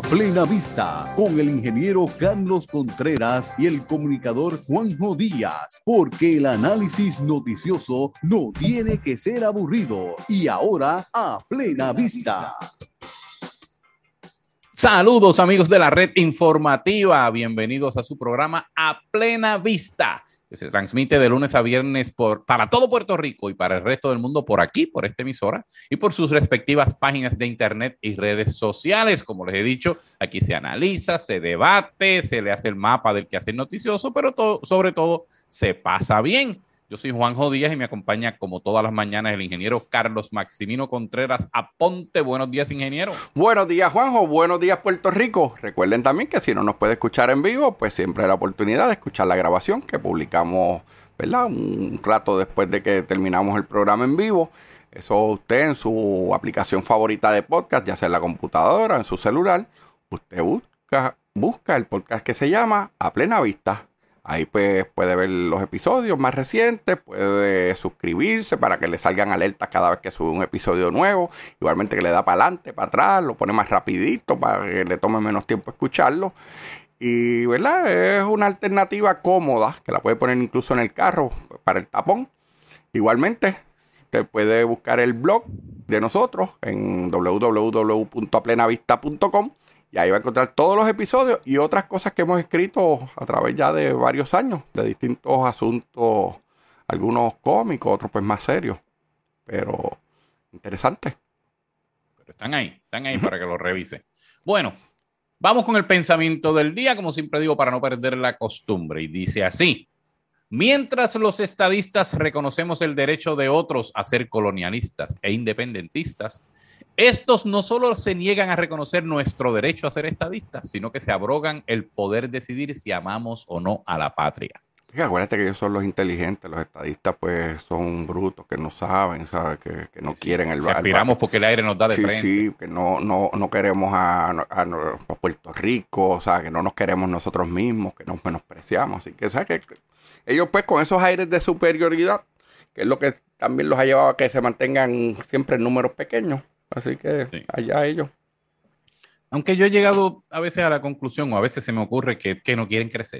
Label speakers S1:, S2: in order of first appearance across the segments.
S1: Plena Vista, con el ingeniero Carlos Contreras y el comunicador Juanjo Díaz, porque el análisis noticioso no tiene que ser aburrido. Y ahora, a Plena Vista.
S2: Saludos amigos de la red informativa, bienvenidos a su programa A Plena Vista, que se transmite de lunes a viernes para todo Puerto Rico y para el resto del mundo por aquí, por esta emisora y por sus respectivas páginas de internet y redes sociales. Como les he dicho, aquí se analiza, se debate, se le hace el mapa del quehacer noticioso, pero sobre todo se pasa bien. Yo soy Juanjo Díaz y me acompaña como todas las mañanas el ingeniero Carlos Maximino Contreras Aponte. Buenos días, ingeniero.
S3: Buenos días, Juanjo. Buenos días, Puerto Rico. Recuerden también que si no nos puede escuchar en vivo, pues siempre hay la oportunidad de escuchar la grabación que publicamos, ¿verdad? Un rato después de que terminamos el programa en vivo. Eso usted en su aplicación favorita de podcast, ya sea en la computadora, en su celular, usted busca el podcast que se llama A Plena Vista. Ahí pues puede ver los episodios más recientes, puede suscribirse para que le salgan alertas cada vez que sube un episodio nuevo. Igualmente que le da para adelante, para atrás, lo pone más rapidito para que le tome menos tiempo escucharlo. Y ¿verdad? Es una alternativa cómoda que la puede poner incluso en el carro para el tapón. Igualmente, usted puede buscar el blog de nosotros en www.aplenavista.com. Y ahí va a encontrar todos los episodios y otras cosas que hemos escrito a través ya de varios años, de distintos asuntos, algunos cómicos, otros pues más serios, pero interesantes.
S2: Pero están ahí para que lo revise. Bueno, vamos con el pensamiento del día, como siempre digo, para no perder la costumbre. Y dice así: mientras los estadistas reconocemos el derecho de otros a ser colonialistas e independentistas, estos no solo se niegan a reconocer nuestro derecho a ser estadistas, sino que se abrogan el poder decidir si amamos o no a la patria.
S3: Acuérdate que ellos son los inteligentes, los estadistas pues son brutos, que no saben, ¿sabes? Que no quieren el barco.
S2: Aspiramos porque el aire nos da de frente.
S3: Sí, que no queremos a Puerto Rico, o sea, que no nos queremos nosotros mismos, que nos menospreciamos. Así que, ¿sabes? Que ellos pues con esos aires de superioridad, que es lo que también los ha llevado a que se mantengan siempre en números pequeños. Así que sí, allá ellos.
S2: Aunque yo he llegado a veces a la conclusión, o a veces se me ocurre que no quieren crecer.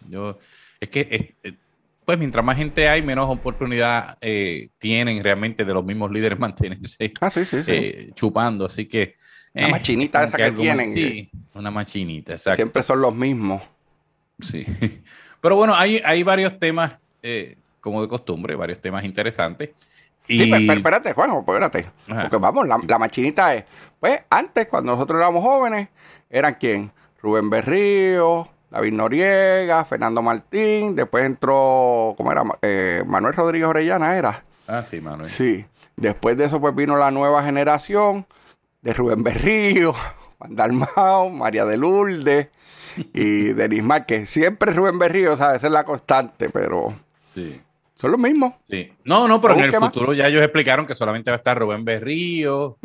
S2: Pues mientras más gente hay, menos oportunidad tienen realmente de los mismos líderes mantenerse chupando. Así que
S3: una machinita esa que tienen.
S2: Sí, una machinita, exacto.
S3: Siempre son los mismos.
S2: Sí. Pero bueno, hay varios temas, como de costumbre, varios temas interesantes.
S3: Sí, pero espérate, Juanjo, espérate. Ajá. Porque vamos, la machinita es, pues antes, cuando nosotros éramos jóvenes, ¿eran quién? Rubén Berrío, David Noriega, Fernando Martín, después entró, ¿cómo era? Manuel Rodríguez Orellana era.
S2: Ah, sí, Manuel.
S3: Sí, después de eso pues vino la nueva generación de Rubén Berrío, Juan Dalmau, María de Lourdes y Denis Márquez. Siempre Rubén Berrío, ¿sabes? Esa es la constante, pero...
S2: Sí.
S3: Son los mismos.
S2: Sí. No, pero en el futuro ya ellos explicaron que solamente va a estar Rubén Berrío.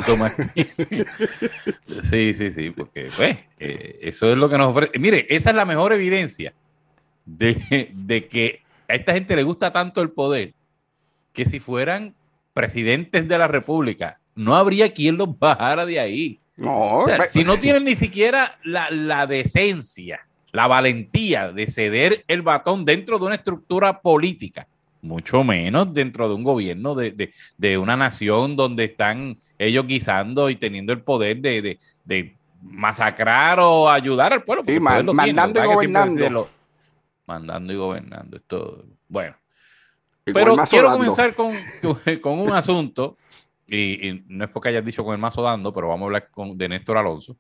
S2: Sí, porque pues, eso es lo que nos ofrece. Mire, esa es la mejor evidencia de que a esta gente le gusta tanto el poder, que si fueran presidentes de la República, no habría quien los bajara de ahí.
S3: No,
S2: o sea, si no tienen ni siquiera la decencia, la valentía de ceder el batón dentro de una estructura política, mucho menos dentro de un gobierno de una nación donde están ellos guisando y teniendo el poder de masacrar o ayudar al pueblo.
S3: Sí, mandando y gobernando.
S2: Mandando y gobernando. Esto, bueno. Pero quiero comenzar con un asunto, y no es porque hayas dicho con el mazo dando, pero vamos a hablar de Néstor Alonso.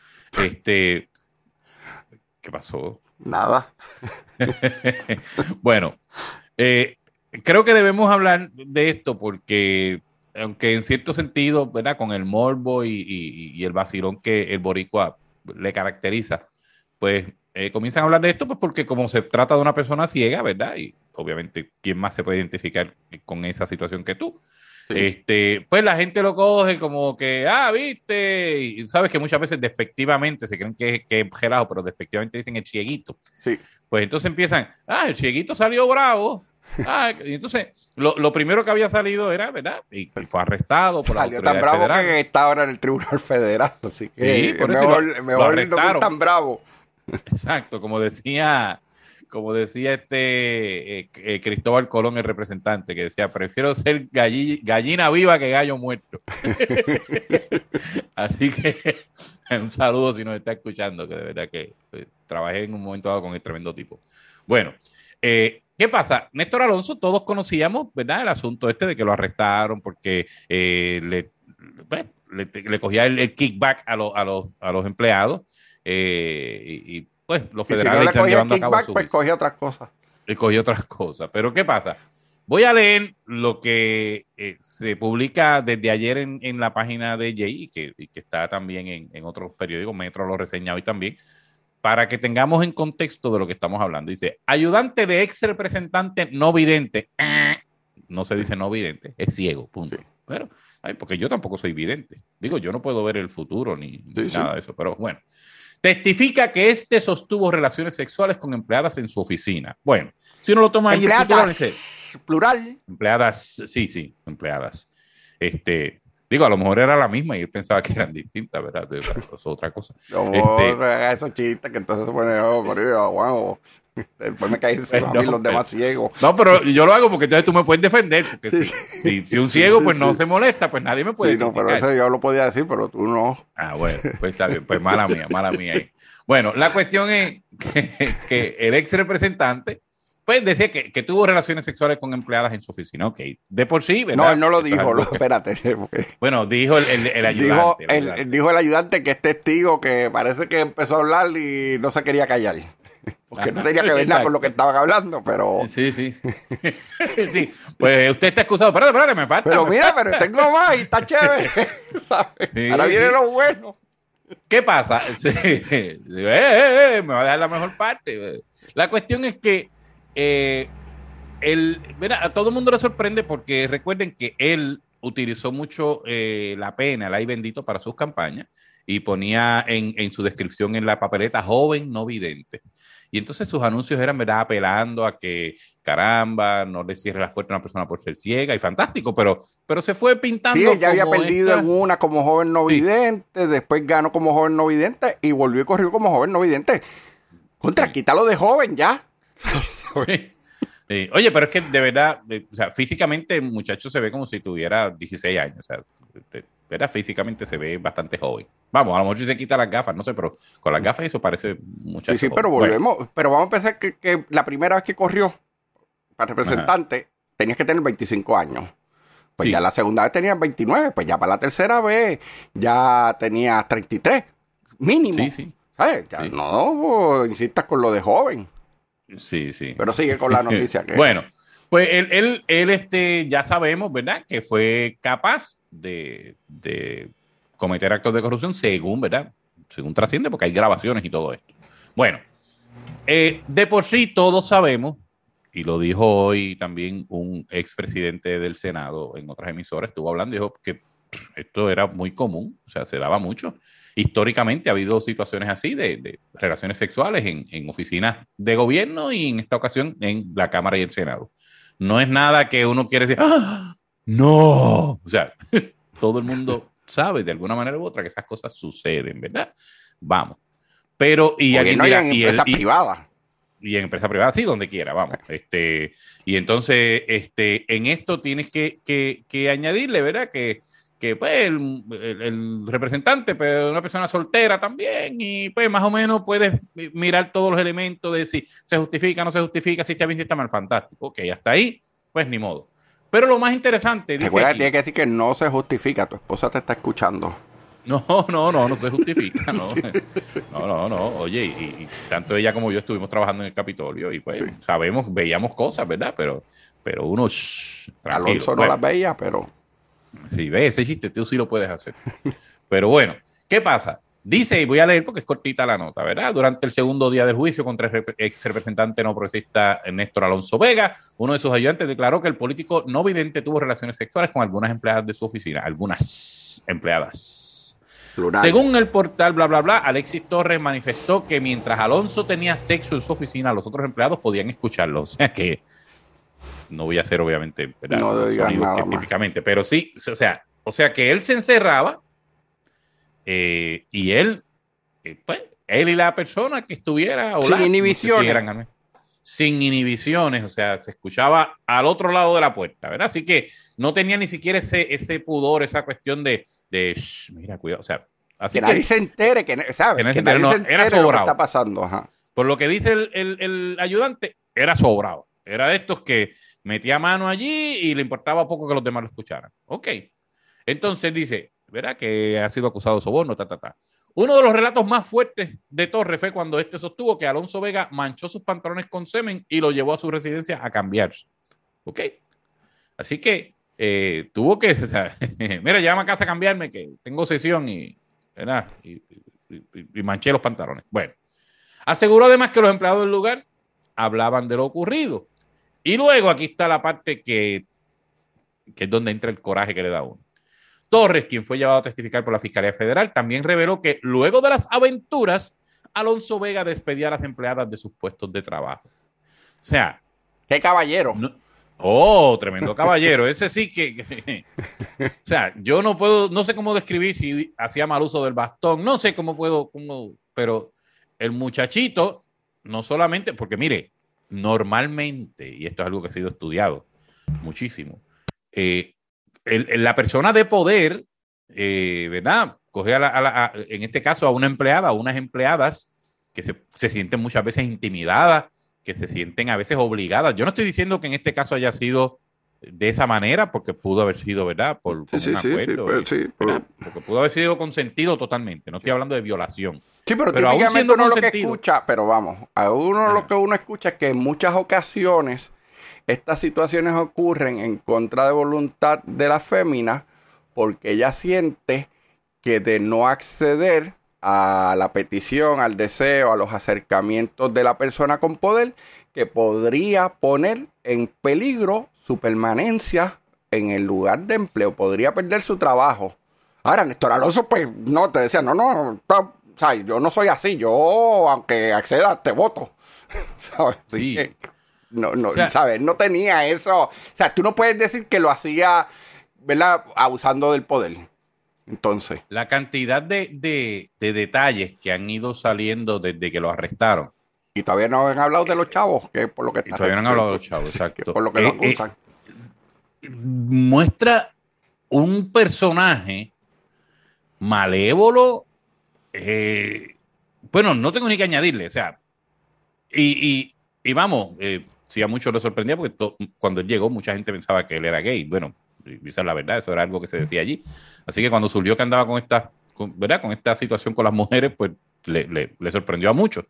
S2: ¿Qué pasó?
S3: Nada.
S2: Bueno, creo que debemos hablar de esto porque, aunque en cierto sentido, ¿verdad? Con el morbo y el vacilón que el boricua le caracteriza, pues comienzan a hablar de esto pues porque como se trata de una persona ciega, ¿verdad? Y obviamente, ¿quién más se puede identificar con esa situación que tú? Sí. Pues la gente lo coge como que, viste, y sabes que muchas veces despectivamente se creen que es gelado, pero despectivamente dicen el cieguito.
S3: Sí.
S2: Pues entonces empiezan, el cieguito salió bravo, Y entonces, lo primero que había salido era, ¿verdad? Y fue arrestado por la
S3: Salió
S2: autoridad
S3: tan bravo
S2: federal.
S3: que está ahora en el Tribunal Federal, así que
S2: Sí, por eso
S3: mejor,
S2: lo
S3: mejor no
S2: arrestaron.
S3: ser tan bravo.
S2: Exacto, como decía Cristóbal Colón, el representante, que decía, prefiero ser gallina viva que gallo muerto. Así que un saludo si nos está escuchando, que de verdad que trabajé en un momento dado con el tremendo tipo. Bueno, ¿qué pasa? Néstor Alonso, todos conocíamos, ¿verdad? El asunto de que lo arrestaron porque le cogía el kickback a los empleados y pues los federales
S3: están llevando
S2: a cabo su
S3: pues cogía otras cosas.
S2: y cogió otras cosas. Pero ¿qué pasa? Voy a leer lo que se publica desde ayer en la página de Jay y que está también en otros periódicos. Metro lo reseña hoy también, para que tengamos en contexto de lo que estamos hablando. Dice, ayudante de ex representante no vidente. No se dice no vidente, es ciego, punto. Sí. Pero, porque yo tampoco soy vidente. Digo, yo no puedo ver el futuro ni nada de eso, pero bueno. Testifica que sostuvo relaciones sexuales con empleadas en su oficina. Bueno, si uno lo toma ahí...
S3: Empleadas, plural.
S2: Empleadas, sí, empleadas. Digo, a lo mejor era la misma y él pensaba que eran distintas, ¿verdad? Es otra cosa.
S3: No, esos chistes que entonces se pone por ahí, wow. Después me caen a mí los demás ciegos.
S2: No, pero yo lo hago porque entonces tú me puedes defender. Porque si un ciego pues no se molesta, pues nadie me puede
S3: no, pero eso yo lo podía decir, pero tú no.
S2: Bueno, pues está bien. Pues mala mía ahí. Bueno, la cuestión es que el ex representante pues decía que tuvo relaciones sexuales con empleadas en su oficina. Ok, de por sí, ¿verdad?
S3: No, él no lo dijo, espérate.
S2: Bueno, dijo el ayudante.
S3: Dijo el ayudante que es testigo, que parece que empezó a hablar y no se quería callar. Porque no tenía que ver nada con lo que estaban hablando, pero...
S2: Sí. Sí, pues usted está excusado. Espérate, me falta.
S3: Pero mira, pero tengo más y está chévere. ¿Sabes? Sí, ahora viene lo bueno.
S2: ¿Qué pasa? Me va a dejar la mejor parte. La cuestión es que a todo el mundo le sorprende porque recuerden que él utilizó mucho la pena, el ay bendito, para sus campañas y ponía en su descripción en la papeleta joven no vidente. Y entonces sus anuncios eran, ¿verdad?, apelando a que, caramba, no le cierre las puertas a una persona por ser ciega, y fantástico, pero se fue pintando.
S3: Sí, ella había perdido en una como joven no vidente, después ganó como joven no vidente y volvió y corrió como joven no vidente. Quítalo de joven ya.
S2: Sí. Oye, pero es que de verdad, o sea, físicamente el muchacho se ve como si tuviera 16 años, o sea, ¿verdad? Físicamente se ve bastante joven. Vamos, a lo mejor si se quita las gafas, no sé, pero con las gafas eso parece muchacho.
S3: Sí, pero volvemos. Bueno. Pero vamos a pensar que la primera vez que corrió para representante tenías que tener 25 años. Pues ya la segunda vez tenías 29, pues ya para la tercera vez ya tenías 33, mínimo.
S2: Sí.
S3: ¿Sabes? Ya no insistas con lo de joven.
S2: Sí.
S3: Pero sigue con la noticia. Que...
S2: Bueno, pues él ya sabemos, ¿verdad?, que fue capaz de cometer actos de corrupción según trasciende, porque hay grabaciones y todo esto. Bueno, de por sí todos sabemos, y lo dijo hoy también un expresidente del Senado en otras emisoras, estuvo hablando y dijo que esto era muy común, o sea, se daba mucho. Históricamente ha habido situaciones así de relaciones sexuales en oficinas de gobierno y en esta ocasión en la Cámara y el Senado. No es nada que uno quiere decir, ¡ah! ¡No! O sea, todo el mundo sabe de alguna manera u otra que esas cosas suceden, ¿verdad? Vamos. Pero, y aquí
S3: no,
S2: mira,
S3: en empresa privada.
S2: Y en empresa privada, sí, donde quiera, vamos. Y entonces, en esto tienes que añadirle, ¿verdad? Que pues el representante, pero una persona soltera también, y pues más o menos puedes mirar todos los elementos de si se justifica, no se justifica, si está bien, si está mal, fantástico. Ok, hasta ahí, pues ni modo. Pero lo más interesante, dice
S3: recuerda,
S2: aquí,
S3: tiene que decir que no se justifica, tu esposa te está escuchando.
S2: No se justifica, no. Oye, y tanto ella como yo estuvimos trabajando en el Capitolio y pues veíamos cosas, ¿verdad? Pero uno,
S3: Alonso no las veía, pero...
S2: Sí, ves, ese chiste tú sí lo puedes hacer. Pero bueno, ¿qué pasa? Dice, y voy a leer porque es cortita la nota, ¿verdad? Durante el segundo día del juicio contra el ex representante no progresista Néstor Alonso Vega, uno de sus ayudantes declaró que el político no vidente tuvo relaciones sexuales con algunas empleadas de su oficina, algunas empleadas. Plural. Según el portal bla bla bla, Alexis Torres manifestó que mientras Alonso tenía sexo en su oficina, los otros empleados podían escucharlo. O sea que no voy a hacer obviamente, ¿verdad?
S3: No digas
S2: sonidos
S3: nada
S2: que
S3: más.
S2: típicamente, pero sí, o sea que él se encerraba y él, pues, él y la persona que estuviera o
S3: Sin
S2: las,
S3: inhibiciones.
S2: no sé si eran, sin inhibiciones, o sea, se escuchaba al otro lado de la puerta, ¿verdad? Así que no tenía ni siquiera ese pudor, esa cuestión de mira, cuidado, o sea, así
S3: que nadie se entere, ¿sabes?
S2: Que
S3: Que
S2: nadie
S3: nadie se
S2: entere, era
S3: entere de lo que
S2: sobrado.
S3: está pasando. Ajá.
S2: Por lo que dice el ayudante, era sobrado. Era de estos que metía mano allí y le importaba poco que los demás lo escucharan. Ok. Entonces dice, ¿verdad? Que ha sido acusado de soborno, Uno de los relatos más fuertes de Torres fue cuando este sostuvo que Alonso Vega manchó sus pantalones con semen y lo llevó a su residencia a cambiarse. ¿Ok? Así que tuvo que, o sea, mira, llévame a casa a cambiarme que tengo sesión ¿verdad? Y manché los pantalones. Bueno, aseguró además que los empleados del lugar hablaban de lo ocurrido. Y luego aquí está la parte que es donde entra el coraje que le da uno. Torres, quien fue llevado a testificar por la Fiscalía Federal, también reveló que luego de las aventuras, Alonso Vega despedía a las empleadas de sus puestos de trabajo. O sea...
S3: ¡Qué caballero!
S2: Tremendo caballero. Ese sí que o sea, yo no sé cómo describir si hacía mal uso del bastón, no sé pero el muchachito, no solamente, porque mire, normalmente, y esto es algo que ha sido estudiado muchísimo, la persona de poder, ¿verdad? Coge en este caso a una empleada, a unas empleadas que se sienten muchas veces intimidadas, que se sienten a veces obligadas. Yo no estoy diciendo que en este caso haya sido de esa manera, porque pudo haber sido, ¿verdad? Por un acuerdo. Porque pudo haber sido consentido totalmente. No estoy hablando de violación.
S3: Sí, pero típicamente uno lo que escucha, pero vamos, lo que uno escucha es que en muchas ocasiones estas situaciones ocurren en contra de voluntad de la fémina porque ella siente que de no acceder a la petición, al deseo, a los acercamientos de la persona con poder, que podría poner en peligro su permanencia en el lugar de empleo, podría perder su trabajo. Ahora, Néstor Alonso, pues, no, te decía, o sea, yo no soy así, yo, aunque acceda, te voto, ¿sabes?
S2: Sí.
S3: No, o sea, ¿sabes? No tenía eso, o sea, tú no puedes decir que lo hacía, ¿verdad?, abusando del poder. Entonces,
S2: la cantidad de detalles que han ido saliendo desde que lo arrestaron.
S3: Y todavía no han hablado de los chavos, que por lo que está.
S2: Todavía no han hablado de los chavos, exacto.
S3: Por lo que lo acusan.
S2: Muestra un personaje malévolo. Bueno, no tengo ni que añadirle, o sea, y vamos, sí a muchos les sorprendía porque cuando él llegó mucha gente pensaba que él era gay. Bueno, esa es la verdad, eso era algo que se decía allí. Así que cuando surgió que andaba ¿verdad? Con esta situación con las mujeres, pues le sorprendió a muchos.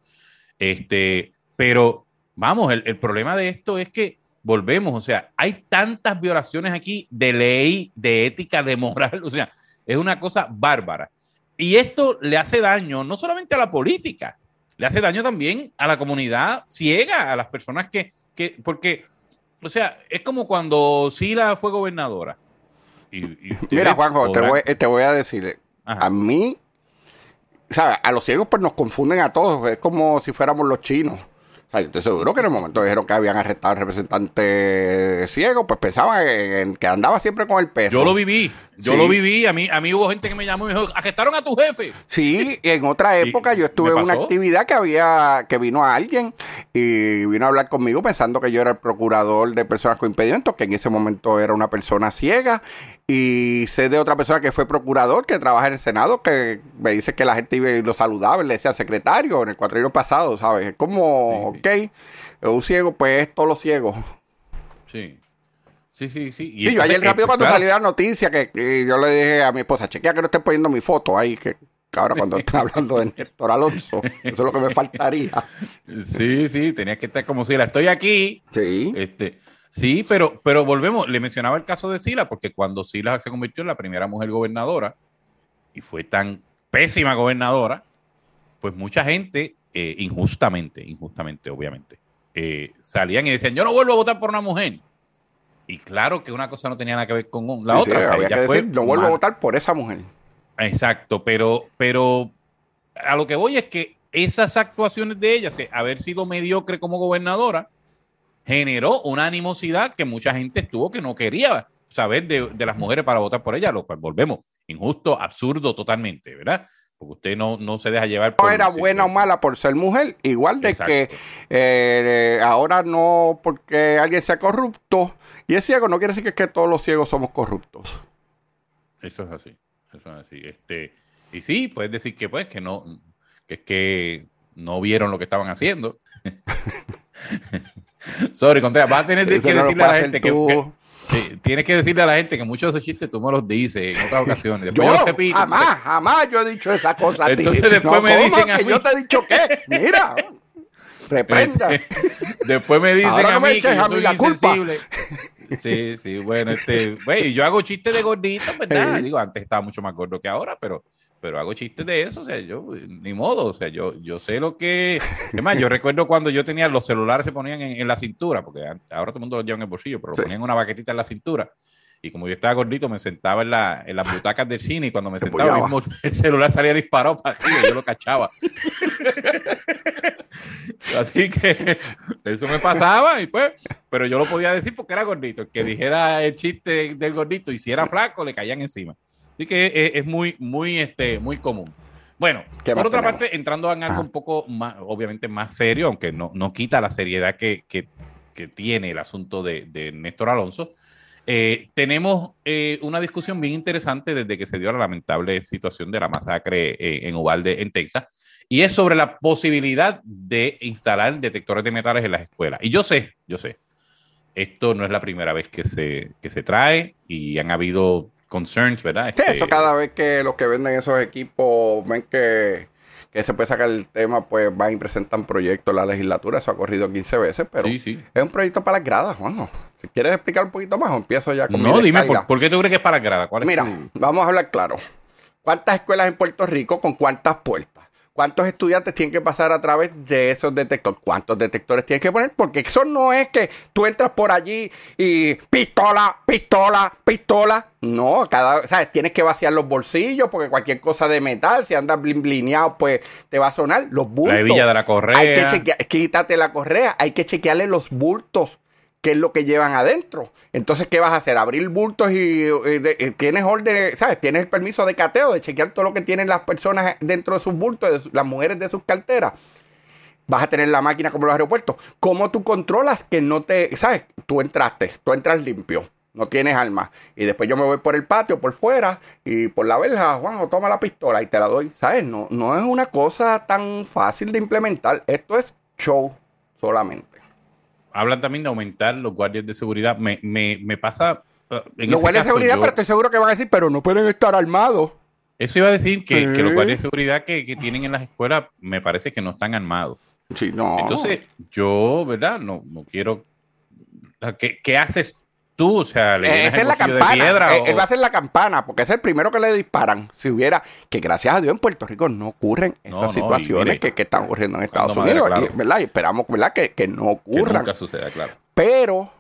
S2: Pero vamos, el problema de esto es que volvemos, o sea, hay tantas violaciones aquí de ley, de ética, de moral, o sea, es una cosa bárbara. Y esto le hace daño no solamente a la política, le hace daño también a la comunidad ciega, a las personas porque, o sea, es como cuando Sila fue gobernadora.
S3: Mira, Juanjo, te voy a decir, a mí, ¿sabes? A los ciegos pues nos confunden a todos, es como si fuéramos los chinos. O sea, yo estoy seguro que en el momento dijeron que habían arrestado al representante ciego, pues pensaban en que andaba siempre con el perro.
S2: Yo lo viví, a mí hubo gente que me llamó y me dijo, arrestaron a tu jefe.
S3: Sí, y en otra época yo estuve en una actividad que vino a alguien y vino a hablar conmigo pensando que yo era el procurador de personas con impedimentos, que en ese momento era una persona ciega, y sé de otra persona que fue procurador, que trabaja en el Senado, que me dice que la gente iba y lo saludaba, le decía al secretario en el cuatrienio pasado, ¿sabes? Es como, sí. Un ciego, pues es todos los ciegos.
S2: Sí. Sí. Y
S3: sí, yo ayer rápido cuando salió la noticia que yo le dije a mi esposa, chequea que no esté poniendo mi foto ahí, que ahora cuando están hablando de Néstor Alonso, eso es lo que me faltaría.
S2: Sí, tenía que estar como si la estoy aquí.
S3: Sí.
S2: Sí, pero volvemos, le mencionaba el caso de Sila, porque cuando Sila se convirtió en la primera mujer gobernadora, y fue tan pésima gobernadora, pues mucha gente, injustamente, obviamente, salían y decían, yo no vuelvo a votar por una mujer. Y claro que una cosa no tenía nada que ver con la otra.
S3: Sí, había que decir, no vuelvo a votar por esa mujer.
S2: Exacto, pero a lo que voy es que esas actuaciones de ella, haber sido mediocre como gobernadora, generó una animosidad que mucha gente estuvo que no quería saber de las mujeres para votar por ella, lo cual volvemos, injusto, absurdo totalmente, ¿verdad? Porque usted no se deja llevar por...
S3: No era buena o mala por ser mujer, igual de exacto. Que ahora no porque alguien sea corrupto y es ciego, no quiere decir que todos los ciegos somos corruptos.
S2: Eso es así, y sí, puedes decir que pues que no, que no vieron lo que estaban haciendo. Sorry, Contreras, vas a tener que decirle a la gente tienes que decirle a la gente que muchos de esos chistes tú me los dices en otras ocasiones. Después
S3: yo repito, jamás yo he dicho esa cosa.
S2: Entonces después me dicen a mí.
S3: Yo te he dicho qué, mira, reprenda.
S2: Después me dicen
S3: ahora
S2: a mí
S3: que yo soy insensible.
S2: Sí, bueno, yo hago chistes de gordito, ¿verdad? Digo, antes estaba mucho más gordo que ahora, pero hago chistes de eso, o sea, yo, ni modo, o sea, yo sé lo que... Es más, yo recuerdo cuando yo tenía los celulares se ponían en la cintura, porque ahora todo el mundo los lleva en el bolsillo, pero ponían una baquetita en la cintura, y como yo estaba gordito, me sentaba en las butacas del cine, y cuando me sentaba mismo, el celular salía disparado para arriba, y yo lo cachaba. Así que eso me pasaba, y pues, pero yo lo podía decir porque era gordito, el que dijera el chiste del gordito, y si era flaco, le caían encima. Así que es muy común. Bueno, por otra parte, entrando en algo un poco más, obviamente más serio, aunque no quita la seriedad que tiene el asunto de Néstor Alonso, tenemos una discusión bien interesante desde que se dio la lamentable situación de la masacre en Uvalde, en Texas, y es sobre la posibilidad de instalar detectores de metales en las escuelas. Y yo sé, esto no es la primera vez que se trae y han habido concerns, ¿verdad?
S3: Eso cada vez que los que venden esos equipos ven que se puede sacar el tema, pues van y presentan proyectos en la legislatura. Eso ha corrido 15 veces, pero sí. Es un proyecto para las gradas, Juanjo. Si quieres explicar un poquito más o empiezo ya con
S2: No, dime, ¿por qué tú crees que es para las gradas?
S3: Mira, vamos a hablar claro. ¿Cuántas escuelas en Puerto Rico con cuántas puertas? ¿Cuántos estudiantes tienen que pasar a través de esos detectores? ¿Cuántos detectores tienen que poner? Porque eso no es que tú entras por allí y pistola. No, ¿sabes? Tienes que vaciar los bolsillos porque cualquier cosa de metal, si andas blineado, pues te va a sonar. Los bultos.
S2: La hebilla de la correa.
S3: Hay que chequear, quítate la correa. Hay que chequearle los bultos. ¿Qué es lo que llevan adentro? Entonces, ¿qué vas a hacer? Abrir bultos y tienes orden, ¿sabes? Tienes el permiso de cateo, de chequear todo lo que tienen las personas dentro de sus bultos, las mujeres de sus carteras. Vas a tener la máquina como los aeropuertos. ¿Cómo tú controlas que no te, ¿sabes? Tú entras limpio, no tienes armas. Y después yo me voy por el patio, por fuera, y por la verja, Juanjo, toma la pistola y te la doy. ¿Sabes? No es una cosa tan fácil de implementar. Esto es show solamente.
S2: Hablan también de aumentar los guardias de seguridad. Me pasa...
S3: los guardias de seguridad, pero estoy seguro que van a decir, pero no pueden estar armados.
S2: Eso iba a decir que los guardias de seguridad que tienen en las escuelas me parece que no están armados.
S3: Sí, no.
S2: Entonces, yo, ¿verdad? No quiero... ¿Qué haces tú? O sea, ¿le llenas el bolsillo de piedra?
S3: Él va a hacer la campana, porque es el primero que le disparan. Si hubiera... Que gracias a Dios en Puerto Rico no ocurren esas situaciones que están ocurriendo en Estados Unidos. Claro. ¿Verdad? Y esperamos, ¿verdad? Que no ocurran.
S2: Que nunca suceda, claro.
S3: Pero...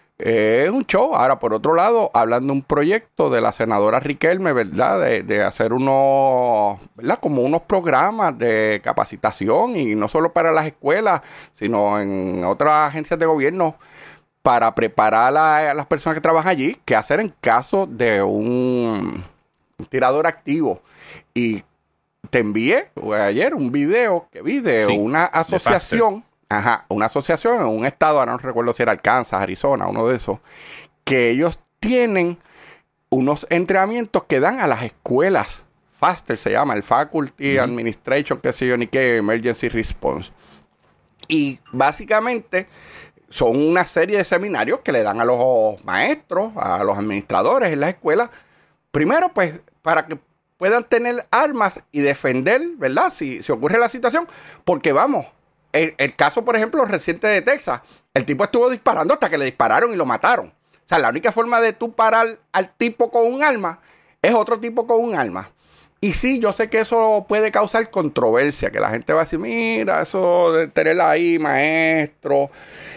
S3: es un show. Ahora, por otro lado, hablando de un proyecto de la senadora Riquelme, ¿verdad? De hacer unos, ¿verdad? Como unos programas de capacitación y no solo para las escuelas, sino en otras agencias de gobierno para preparar a las personas que trabajan allí, qué hacer en caso de un tirador activo. Y te envié ayer un video que vi de una asociación. Una asociación en un estado, ahora no recuerdo si era Arkansas, Arizona, uno de esos, que ellos tienen unos entrenamientos que dan a las escuelas. FASTER se llama, el Faculty Administration, qué sé yo, ni qué, Emergency Response. Y básicamente son una serie de seminarios que le dan a los maestros, a los administradores en las escuelas, primero pues para que puedan tener armas y defender, ¿verdad? Si ocurre la situación, porque vamos... El caso, por ejemplo, reciente de Texas, el tipo estuvo disparando hasta que le dispararon y lo mataron. O sea, la única forma de tú parar al tipo con un arma es otro tipo con un arma. Y sí, yo sé que eso puede causar controversia, que la gente va a decir, mira, eso de tener ahí maestros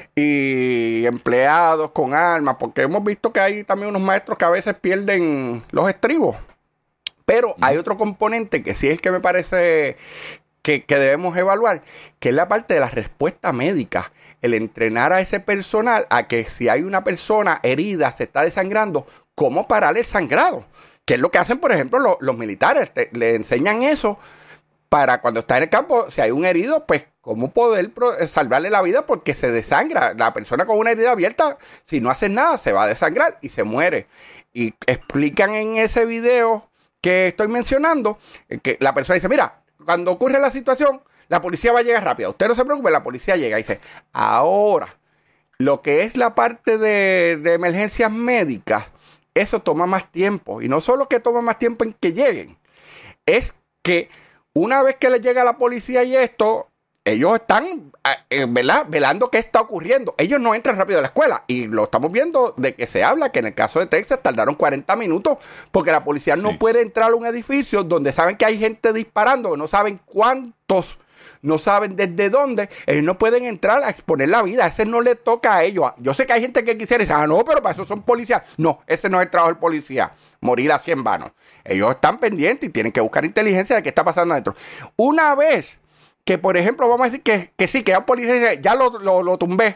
S3: y empleados con armas, porque hemos visto que hay también unos maestros que a veces pierden los estribos. Pero hay otro componente que sí es el que me parece que debemos evaluar, que es la parte de la respuesta médica. El entrenar a ese personal a que si hay una persona herida, se está desangrando, cómo parar el sangrado. Que es lo que hacen, por ejemplo, los militares. Le enseñan eso para cuando está en el campo, si hay un herido, pues cómo poder salvarle la vida porque se desangra. La persona con una herida abierta, si no hace nada, se va a desangrar y se muere. Y explican en ese video que estoy mencionando, que la persona dice, mira, cuando ocurre la situación, la policía va a llegar rápido. Usted no se preocupe, la policía llega. Y dice, ahora, lo que es la parte de emergencias médicas, eso toma más tiempo. Y no solo que toma más tiempo en que lleguen, es que una vez que les llega la policía y esto, ellos están velando qué está ocurriendo. Ellos no entran rápido a la escuela. Y lo estamos viendo de que se habla que en el caso de Texas tardaron 40 minutos porque la policía no puede entrar a un edificio donde saben que hay gente disparando, no saben cuántos, no saben desde dónde. Ellos no pueden entrar a exponer la vida. Ese no le toca a ellos. Yo sé que hay gente que quisiera decir, no, pero para eso son policías. No, ese no es el trabajo del policía. Morir así en vano. Ellos están pendientes y tienen que buscar inteligencia de qué está pasando adentro. Una vez que, por ejemplo, vamos a decir que sí, que el policía dice, ya lo tumbé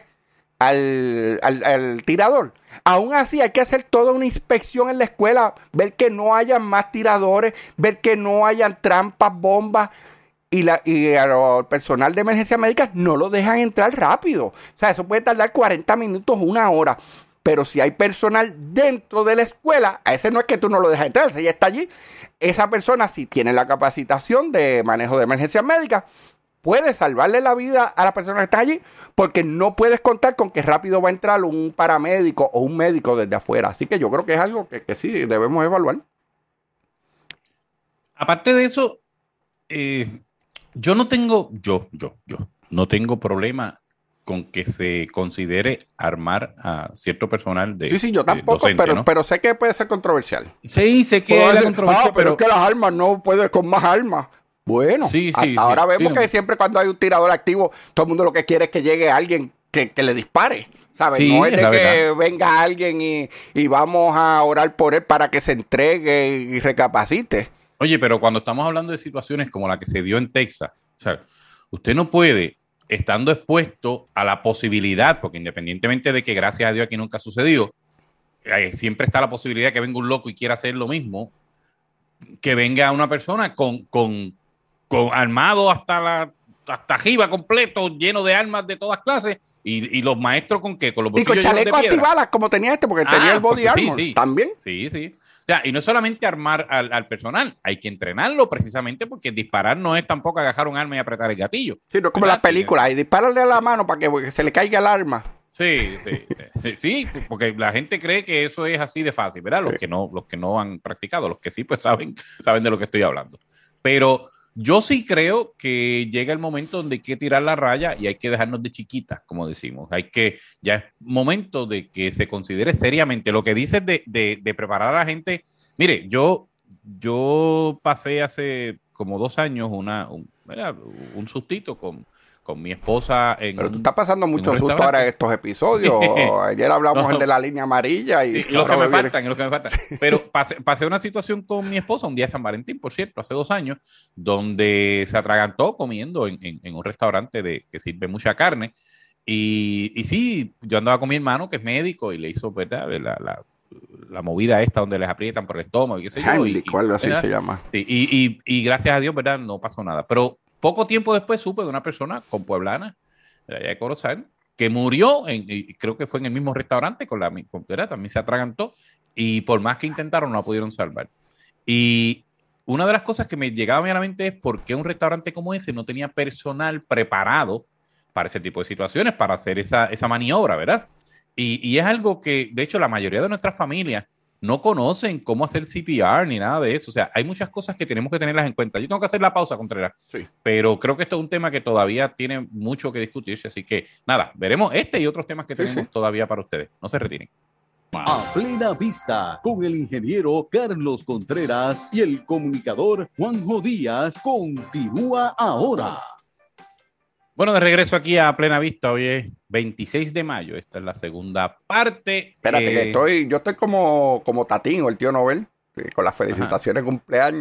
S3: al tirador. Aún así hay que hacer toda una inspección en la escuela, ver que no haya más tiradores, ver que no hayan trampas, bombas. Y al personal de emergencia médica no lo dejan entrar rápido. O sea, eso puede tardar 40 minutos, una hora. Pero si hay personal dentro de la escuela, a ese no es que tú no lo dejas entrar, si ya está allí, esa persona si tiene la capacitación de manejo de emergencias médicas, puede salvarle la vida a las personas que están allí, porque no puedes contar con que rápido va a entrar un paramédico o un médico desde afuera. Así que yo creo que es algo que sí debemos evaluar.
S2: Aparte de eso, yo no tengo problema con que se considere armar a cierto personal de
S3: Sí, yo tampoco,
S2: docente, ¿no?
S3: pero sé que puede ser controversial.
S2: Sí, sé que hay la controversia,
S3: pero es que las armas no puedes con más armas. Bueno, ahora vemos que siempre cuando hay un tirador activo, todo el mundo lo que quiere es que llegue alguien que le dispare, ¿sabes?
S2: Sí,
S3: no es de que
S2: verdad.
S3: venga alguien y vamos a orar por él para que se entregue y recapacite.
S2: Oye, pero cuando estamos hablando de situaciones como la que se dio en Texas, o sea, usted no puede, estando expuesto a la posibilidad, porque independientemente de que gracias a Dios aquí nunca ha sucedido, siempre está la posibilidad que venga un loco y quiera hacer lo mismo, que venga una persona con armado hasta arriba completo, lleno de armas de todas clases, y los maestros con qué, con los bolsillos
S3: y con chalecos
S2: llenos de piedra.
S3: antibalas como tenía porque tenía el body armor
S2: sí.
S3: también.
S2: Sí. O sea, y no es solamente armar al personal, hay que entrenarlo precisamente porque disparar no es tampoco agarrar un arma y apretar el gatillo.
S3: Sí, no es como en las películas, y dispararle a la mano para que se le caiga el arma.
S2: Sí, porque la gente cree que eso es así de fácil, ¿verdad? Los que no han practicado, los que sí, pues saben de lo que estoy hablando. Pero yo sí creo que llega el momento donde hay que tirar la raya y hay que dejarnos de chiquitas, como decimos. Ya es momento de que se considere seriamente lo que dices de preparar a la gente. Mire, yo pasé hace como 2 años un sustito con mi esposa
S3: Pero tú estás pasando mucho susto ahora en estos episodios. Ayer hablamos el de la línea amarilla y
S2: los que me faltan. Pero pasé una situación con mi esposa un día de San Valentín, por cierto, hace 2 años, donde se atragantó comiendo en un restaurante que sirve mucha carne. Y sí, yo andaba con mi hermano, que es médico, y le hizo, ¿verdad?, la movida esta donde les aprietan por el estómago y qué sé yo.
S3: ¿Cuál así se llama?
S2: Y gracias a Dios, ¿verdad?, no pasó nada. Pero poco tiempo después supe de una persona con pueblana, de allá de Corozal, que murió, y creo que fue en el mismo restaurante, ¿verdad? También se atragantó, y por más que intentaron, no la pudieron salvar. Y una de las cosas que me llegaba a la mente es por qué un restaurante como ese no tenía personal preparado para ese tipo de situaciones, para hacer esa maniobra, ¿verdad? Y es algo que, de hecho, la mayoría de nuestras familias no conocen cómo hacer CPR ni nada de eso. O sea, hay muchas cosas que tenemos que tenerlas en cuenta. Yo tengo que hacer la pausa, Contreras.
S3: Sí.
S2: Pero creo que esto es un tema que todavía tiene mucho que discutirse. Así que, nada, veremos este y otros temas que tenemos todavía para ustedes. No se retiren.
S1: A Plena Vista, con el ingeniero Carlos Contreras y el comunicador Juanjo Díaz, continúa ahora.
S2: Bueno, de regreso aquí a Plena Vista, hoy es 26 de mayo, esta es la segunda parte.
S3: Espérate, que yo estoy como Tatín o el tío Nobel, con las felicitaciones de cumpleaños.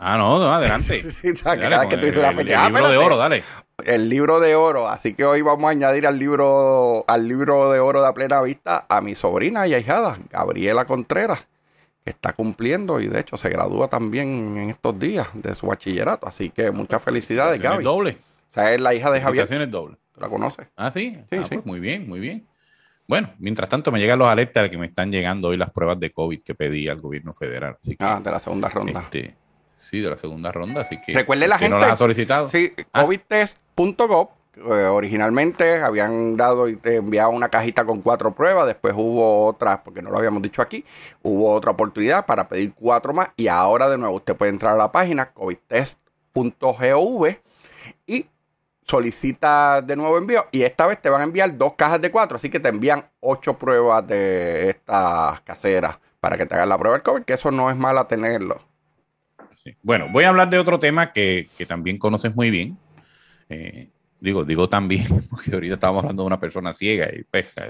S2: No, adelante.
S3: Sí,
S2: Dale,
S3: cada que tú dices una fecha.
S2: el libro de oro, dale.
S3: El libro de oro. Así que hoy vamos a añadir al libro de oro de A Plena Vista a mi sobrina y ahijada, Gabriela Contreras, que está cumpliendo y de hecho se gradúa también en estos días de su bachillerato. Así que muchas felicidades, Gaby.
S2: Doble.
S3: O sea, es la hija de Javier.
S2: Doble.
S3: ¿Tú la conoces?
S2: Sí.
S3: Sí.
S2: Pues muy bien, muy bien. Bueno, mientras tanto me llegan los alertas de que me están llegando hoy las pruebas de COVID que pedí al gobierno federal. Así que,
S3: de la segunda ronda.
S2: Sí, de la segunda ronda, así que...
S3: Recuerde la gente...
S2: no las ha solicitado.
S3: Sí, covidtest.gov. Originalmente habían dado y te enviaban una cajita con 4 pruebas, después hubo otras, porque no lo habíamos dicho aquí, hubo otra oportunidad para pedir 4 más y ahora de nuevo usted puede entrar a la página covidtest.gov y solicita de nuevo envío y esta vez te van a enviar 2 cajas de 4, así que te envían 8 pruebas de estas caseras para que te hagas la prueba del COVID, que eso no es malo tenerlo.
S2: Sí. Bueno, voy a hablar de otro tema que también conoces muy bien. Digo también, porque ahorita estábamos hablando de una persona ciega y pesca.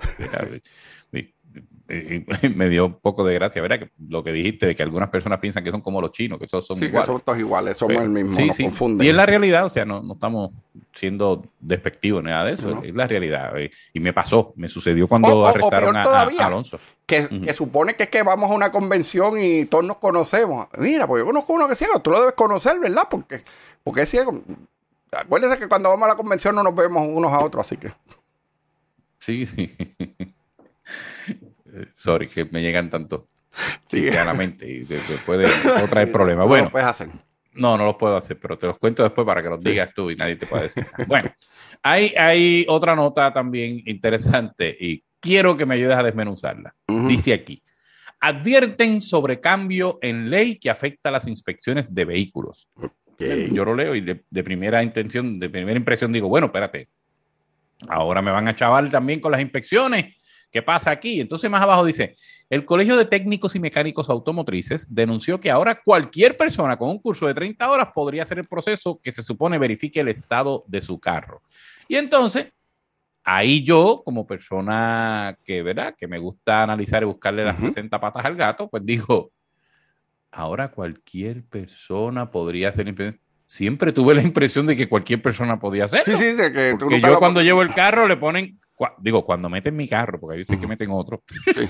S2: Me dio un poco de gracia, ¿verdad? Que lo que dijiste de que algunas personas piensan que son como los chinos, que esos son iguales.
S3: Que son todos iguales, somos el mismo,
S2: sí,
S3: nos confunden.
S2: Y es la realidad, o sea, no estamos siendo despectivos ni nada de eso,
S3: No.
S2: Es la realidad. Y me sucedió cuando arrestaron a Alonso.
S3: Que supone que es que vamos a una convención y todos nos conocemos. Mira, pues yo conozco uno que es ciego, tú lo debes conocer, ¿verdad? Porque es ciego. Acuérdense que cuando vamos a la convención no nos vemos unos a otros, así que...
S2: Sí. Sorry, que me llegan tanto a la mente y después de traer problemas. Bueno,
S3: no lo puedes hacer.
S2: No los puedo hacer, pero te los cuento después para que los digas tú y nadie te pueda decir. Bueno, hay otra nota también interesante y quiero que me ayudes a desmenuzarla. Dice aquí: advierten sobre cambio en ley que afecta las inspecciones de vehículos. Yo lo leo y de primera impresión digo, bueno, espérate, ahora me van a chavar también con las inspecciones. ¿Qué pasa aquí? Entonces más abajo dice, el Colegio de Técnicos y Mecánicos Automotrices denunció que ahora cualquier persona con un curso de 30 horas podría hacer el proceso que se supone verifique el estado de su carro. Y entonces, ahí yo, como persona que me gusta analizar y buscarle las 60 patas al gato, pues digo, ahora cualquier persona podría hacer inspección. Siempre tuve la impresión de que cualquier persona podía hacerlo.
S3: Sí, que
S2: porque yo cuando llevo el carro le ponen, cuando meten mi carro, porque hay veces que meten otro,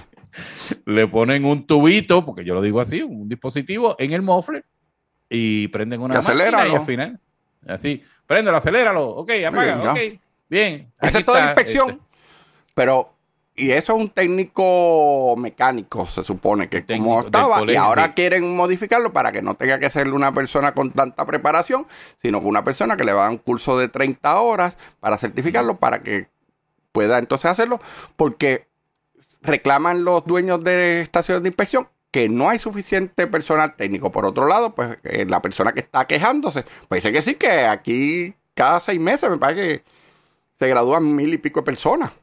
S2: le ponen un tubito, porque yo lo digo así, un dispositivo en el muffler y prenden una máquina y al final, así, préndelo, aceléralo, ok, apaga, ok, bien.
S3: Esa es toda la inspección, pero... Y eso es un técnico mecánico, se supone que como estaba, y ahora quieren modificarlo para que no tenga que ser una persona con tanta preparación, sino que una persona que le va a dar un curso de 30 horas para certificarlo, para que pueda entonces hacerlo, porque reclaman los dueños de estaciones de inspección que no hay suficiente personal técnico. Por otro lado, pues la persona que está quejándose, pues dice que sí, que aquí cada 6 meses me parece que se gradúan 1000 y pico de personas.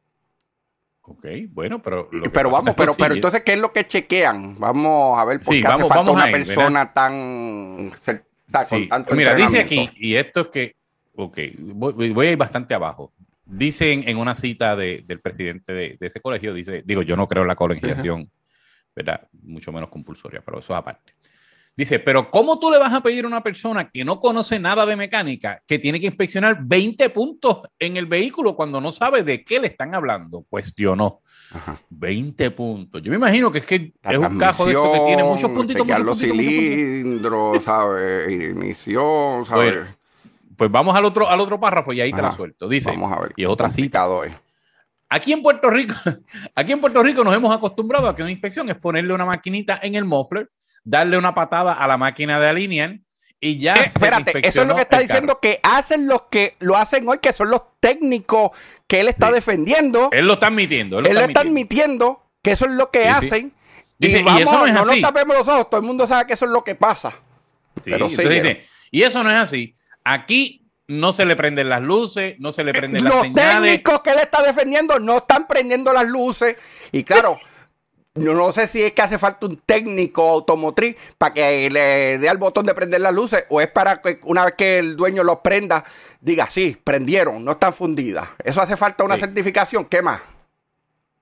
S2: Ok, bueno, pero
S3: entonces, ¿qué es lo que chequean? Vamos a ver por qué hace falta una persona con tanto
S2: mira, dice aquí, y esto es que, voy a ir bastante abajo. Dicen en una cita del presidente de ese colegio, yo no creo en la colegiación, ¿verdad? Mucho menos compulsoria, pero eso es aparte. Dice, pero ¿cómo tú le vas a pedir a una persona que no conoce nada de mecánica que tiene que inspeccionar 20 puntos en el vehículo cuando no sabe de qué le están hablando? Cuestionó. 20 puntos. Yo me imagino que es un cajo de esto que tiene muchos puntitos.
S3: Los cilindros, ¿sabes? Ignición, ¿sabes?
S2: Bueno, pues vamos al otro párrafo y ahí te la suelto. Dice,
S3: vamos a ver,
S2: y es otra cita. Aquí en Puerto Rico nos hemos acostumbrado a que una inspección es ponerle una maquinita en el muffler, darle una patada a la máquina de alinear y ya
S3: espérate, eso es lo que está diciendo que hacen los que lo hacen hoy, que son los técnicos que él está defendiendo.
S2: Él lo está admitiendo.
S3: Él está admitiendo que eso es lo que hacen.
S2: Dice, y eso no es así.
S3: No nos tapemos los ojos, todo el mundo sabe que eso es lo que pasa.
S2: Pero dice, y eso no es así. Aquí no se le prenden las luces, no se le prenden las señales.
S3: Los técnicos que él está defendiendo no están prendiendo las luces. Y claro... Yo no sé si es que hace falta un técnico automotriz para que le dé al botón de prender las luces o es para que una vez que el dueño los prenda, diga, sí, prendieron, no están fundidas. Eso hace falta una certificación. ¿Qué más?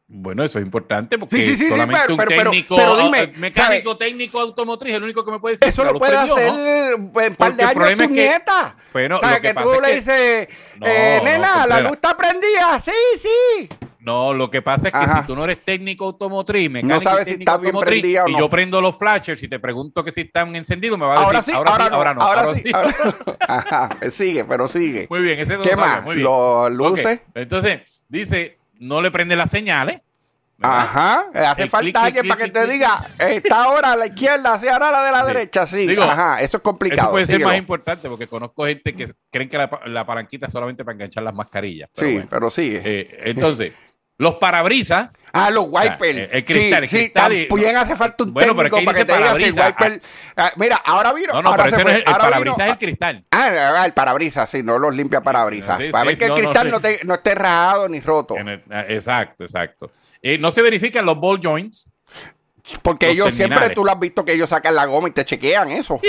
S2: Bueno, eso es importante porque
S3: Sí,
S2: solamente un técnico,
S3: pero dime,
S2: mecánico,
S3: ¿sabes?
S2: técnico automotriz, el único que me puede decir.
S3: Eso lo puede hacer un par de años tu nieta.
S2: Bueno,
S3: ¿sabes?
S2: lo que
S3: que
S2: pasa
S3: tú
S2: es
S3: le dices, nena, la luz está prendida. Sí.
S2: No, lo que pasa es que si tú no eres técnico automotriz, mecánico
S3: no sabes
S2: y
S3: si
S2: técnico
S3: está bien
S2: automotriz,
S3: prendida o no.
S2: y yo prendo los flashers y te pregunto que si están encendidos, me va a decir, ahora no.
S3: Ajá, sigue.
S2: Muy bien, ese es
S3: ¿Qué más?
S2: muy bien.
S3: Los luces.
S2: Okay. Entonces, dice, no le prende las señales. ¿verdad?
S3: Ajá, hace
S2: El
S3: falta alguien para que te diga, está ahora a la izquierda, sí, ahora a la de la derecha, sí.
S2: Digo,
S3: ajá, eso es complicado.
S2: Eso puede ser más importante porque conozco gente que creen que la palanquita es solamente para enganchar las mascarillas. Pero
S3: sí,
S2: bueno.
S3: pero sigue.
S2: Entonces, los parabrisas.
S3: Los wipers.
S2: El cristal.
S3: También hace falta un
S2: bueno,
S3: técnico para que te diga si el wiper. Mira, ahora vino.
S2: No, pero ese no es el parabrisas, es el cristal.
S3: El parabrisas, sí, no los limpia parabrisas.
S2: Sí,
S3: para ver que el cristal no esté rajado ni roto.
S2: Exacto. No se verifican los ball joints.
S3: Porque
S2: los
S3: ellos
S2: terminales.
S3: siempre, tú lo has visto que ellos sacan la goma y te chequean eso.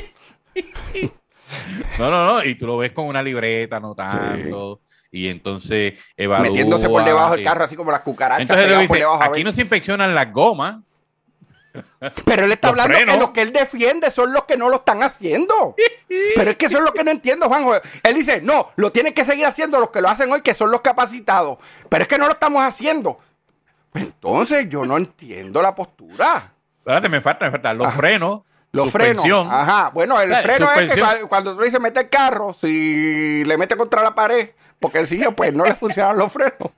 S2: No, y tú lo ves con una libreta anotando. Sí. Y entonces evalúa.
S3: Metiéndose por debajo del carro, así como las cucarachas.
S2: Entonces le dice, aquí no se inspeccionan las gomas.
S3: Pero él está hablando que los que él defiende son los que no lo están haciendo. Pero es que eso es lo que no entiendo, Juanjo. Él dice, no, lo tienen que seguir haciendo los que lo hacen hoy, que son los capacitados. Pero es que no lo estamos haciendo. Entonces yo no entiendo la postura.
S2: Espérate, me faltan los frenos.
S3: Los frenos. Ajá. Bueno, el freno
S2: suspensión.
S3: Es que cuando tú dices mete el carro, si le mete contra la pared, porque el sillón pues no le funcionan los frenos.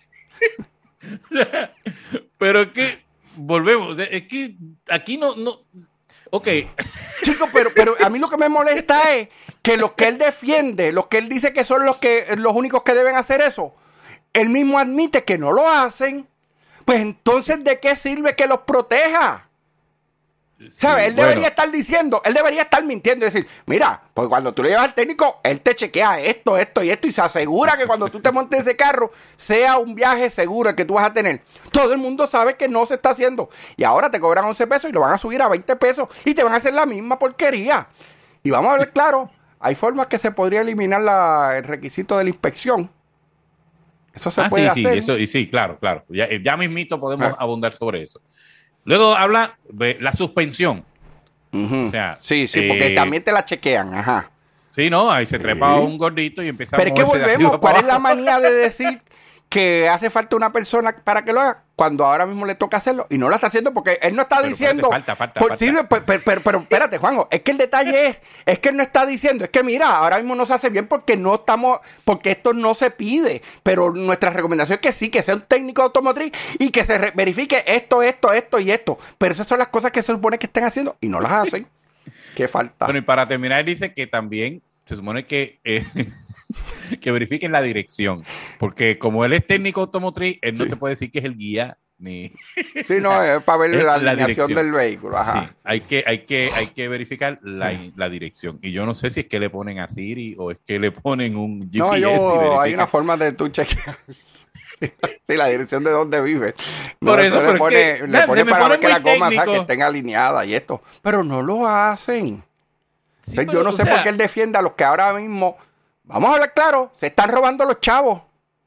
S2: Pero es que volvemos, es que aquí no. Ok.
S3: Chicos, pero a mí lo que me molesta es que los que él defiende, los que él dice que son los únicos que deben hacer eso, él mismo admite que no lo hacen. Pues entonces, ¿de qué sirve que los proteja? ¿Sabes? Él debería estar diciendo, él debería estar mintiendo y decir, mira, pues cuando tú le llevas al técnico, él te chequea esto y se asegura que cuando tú te montes ese carro sea un viaje seguro el que tú vas a tener. Todo el mundo sabe que no se está haciendo. Y ahora te cobran 11 pesos y lo van a subir a 20 pesos y te van a hacer la misma porquería. Y vamos a ver, claro, hay formas que se podría eliminar el requisito de la inspección. Eso se puede hacer.
S2: Sí, claro. Ya mismito podemos abundar sobre eso. Luego habla de la suspensión.
S3: O sea, sí, porque también te la chequean, ajá.
S2: Sí, ¿no? Ahí se trepa un gordito y empieza
S3: Pero es que volvemos, ¿cuál es la manía de decir que hace falta una persona para que lo haga cuando ahora mismo le toca hacerlo y no lo está haciendo porque él no está diciendo...
S2: Falta.
S3: Sí, pero espérate, Juanjo, es que el detalle es que él no está diciendo, es que mira, ahora mismo no se hace bien porque esto no se pide, pero nuestra recomendación es que sí, que sea un técnico automotriz y que se verifique esto y esto, pero esas son las cosas que se supone que estén haciendo y no las hacen. ¿Qué falta?
S2: Bueno, y para terminar, él dice que también se supone que... que verifiquen la dirección, porque como él es técnico automotriz, él no te puede decir que es el guía ni...
S3: Sí, no, es para ver la alineación del vehículo. Ajá.
S2: Sí, hay que verificar la dirección. Y yo no sé si es que le ponen a Siri o es que le ponen un GPS.
S3: No, hay una forma de tú chequear. Sí, la dirección de donde vive.
S2: Por eso
S3: le pone para ver que las gomas
S2: técnico.
S3: Que estén alineadas y esto. Pero no lo hacen.
S2: Sí,
S3: Entonces, yo no sé por qué él defiende a los que ahora mismo, vamos a hablar claro, se están robando los chavos.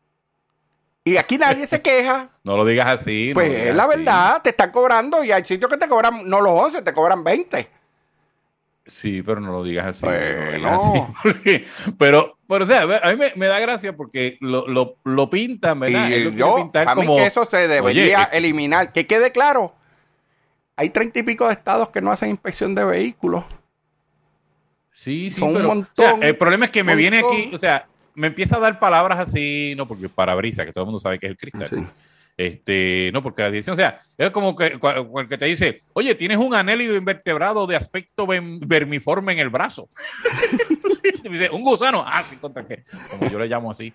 S3: Y aquí nadie se queja.
S2: No lo digas así.
S3: Pues es la verdad, te están cobrando y hay sitios que te cobran, no los 11, te cobran 20.
S2: Sí, pero no lo digas así.
S3: No.
S2: Pero, o sea, a mí me da gracia porque lo pintan, ¿verdad?
S3: Y a mí que eso se debería eliminar. Que quede claro, hay 30 y pico de estados que no hacen inspección de vehículos.
S2: Sí,
S3: son
S2: pero,
S3: un montón.
S2: O sea, el problema es que me viene aquí, o sea, me empieza a dar palabras así, no porque parabrisas, que todo el mundo sabe que es el cristal. Sí. No, porque la dirección, o sea, es como que el que te dice, oye, tienes un anélido invertebrado de aspecto vermiforme en el brazo. Y me dice, un gusano. Sí, contra qué. Como yo le llamo así.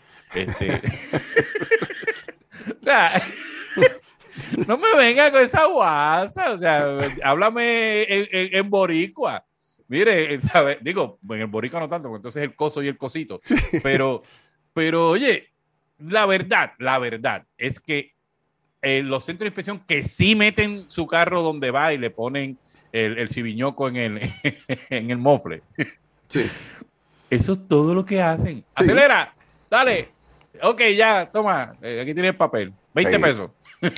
S2: O sea, no me venga con esa guasa, o sea, háblame en boricua. Mire, ¿sabes? Digo, en el boricua no tanto, porque entonces el coso y el cosito. Pero oye, la verdad es que los centros de inspección que sí meten su carro donde va y le ponen el cibiñoco en el mofle.
S3: Sí.
S2: Eso es todo lo que hacen. Acelera, dale. Ok, ya, toma, aquí tiene el papel. 20
S3: Sí.
S2: pesos.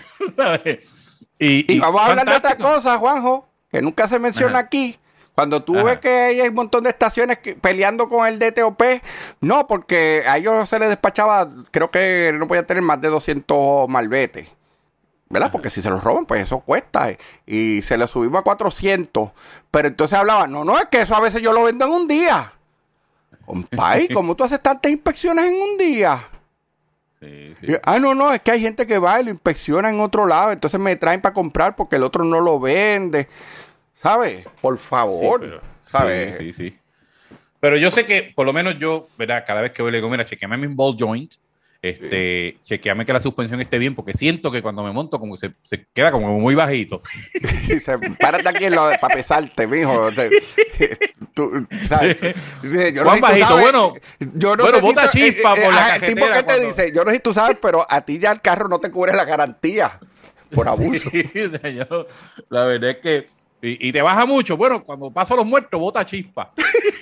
S3: Y vamos a hablar de otra
S2: fantástico.
S3: cosa, Juanjo, que nunca se menciona
S2: Ajá.
S3: aquí. Cuando tú
S2: Ajá.
S3: ves que hay un montón de estaciones peleando con el DTOP, no, porque a ellos se les despachaba, creo que no podían tener más de 200 malbetes, ¿verdad? Porque si se los roban, pues eso cuesta. Y se les subimos a 400. Pero entonces hablaban, no, es que eso a veces yo lo vendo en un día. Compay, ¿cómo tú haces tantas inspecciones en un día?
S2: Sí, sí.
S3: No, es que hay gente que va y lo inspecciona en otro lado, entonces me traen para comprar porque el otro no lo vende. ¿Sabes? Por favor.
S2: Sí, pero-
S3: ¿Sabes?
S2: Sí. Pero yo sé que, por lo menos yo, ¿verdad? Cada vez que voy le digo, mira, chequeame mis ball joints, chequeame que la suspensión esté bien, porque siento que cuando me monto como que se queda como muy bajito.
S3: Párate aquí para pesarte, mijo. Tú, ¿sabes? Yo
S2: Juan
S3: sé si tú
S2: bajito,
S3: sabes,
S2: bueno,
S3: yo no
S2: bueno,
S3: sé si
S2: bota
S3: tú-
S2: chispa por la
S3: el tipo
S2: cajetera
S3: que te
S2: cuando-
S3: dice, yo no sé si tú sabes, pero a ti ya el carro no te cubre la garantía por abuso.
S2: Sí, o sea, la verdad es que... Y te baja mucho. Bueno, cuando paso los muertos, bota chispa.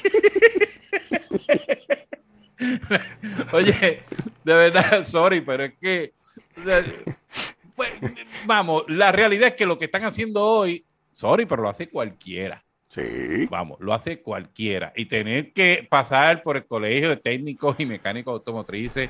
S2: Oye, de verdad, sorry, pero es que... o sea, pues, vamos, la realidad es que lo que están haciendo hoy, sorry, pero lo hace cualquiera.
S3: Sí.
S2: Vamos, lo hace cualquiera. Y tener que pasar por el colegio de técnicos y mecánicos automotrices,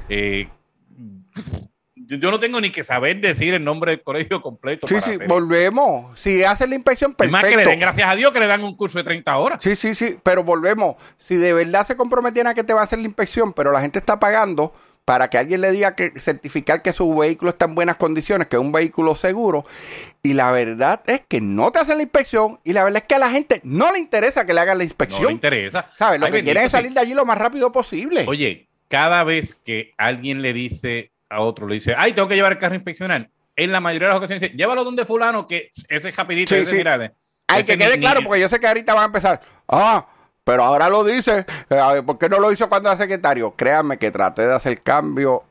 S2: yo no tengo ni que saber decir el nombre del colegio completo.
S3: Sí,
S2: para
S3: sí,
S2: hacer
S3: volvemos. Si hacen la inspección,
S2: eso. Es más que le den
S3: perfecto.
S2: gracias a Dios que le dan un curso de 30 horas.
S3: Sí, pero volvemos. Si de verdad se comprometían a que te va a hacer la inspección, pero la gente está pagando para que alguien le diga que certificar que su vehículo está en buenas condiciones, que es un vehículo seguro, y la verdad es que no te hacen la inspección, y la verdad es que a la gente no le interesa que le hagan la
S2: No
S3: inspección.
S2: le interesa.
S3: ¿Sabes? Lo
S2: Ay,
S3: que quieren
S2: bendito,
S3: es salir
S2: sí.
S3: de allí lo más rápido posible.
S2: Oye, cada vez que alguien le dice a otro, le dice, ay, tengo que llevar el carro a inspeccionar, en la mayoría de las ocasiones dice, llévalo donde fulano, que ese es rapidito,
S3: Sí,
S2: ese,
S3: sí.
S2: mira,
S3: Hay
S2: ese
S3: que quede claro, porque yo sé que ahorita van a empezar. Pero ahora lo dice. ¿Por qué no lo hizo cuando era secretario? Créanme que traté de hacer cambio,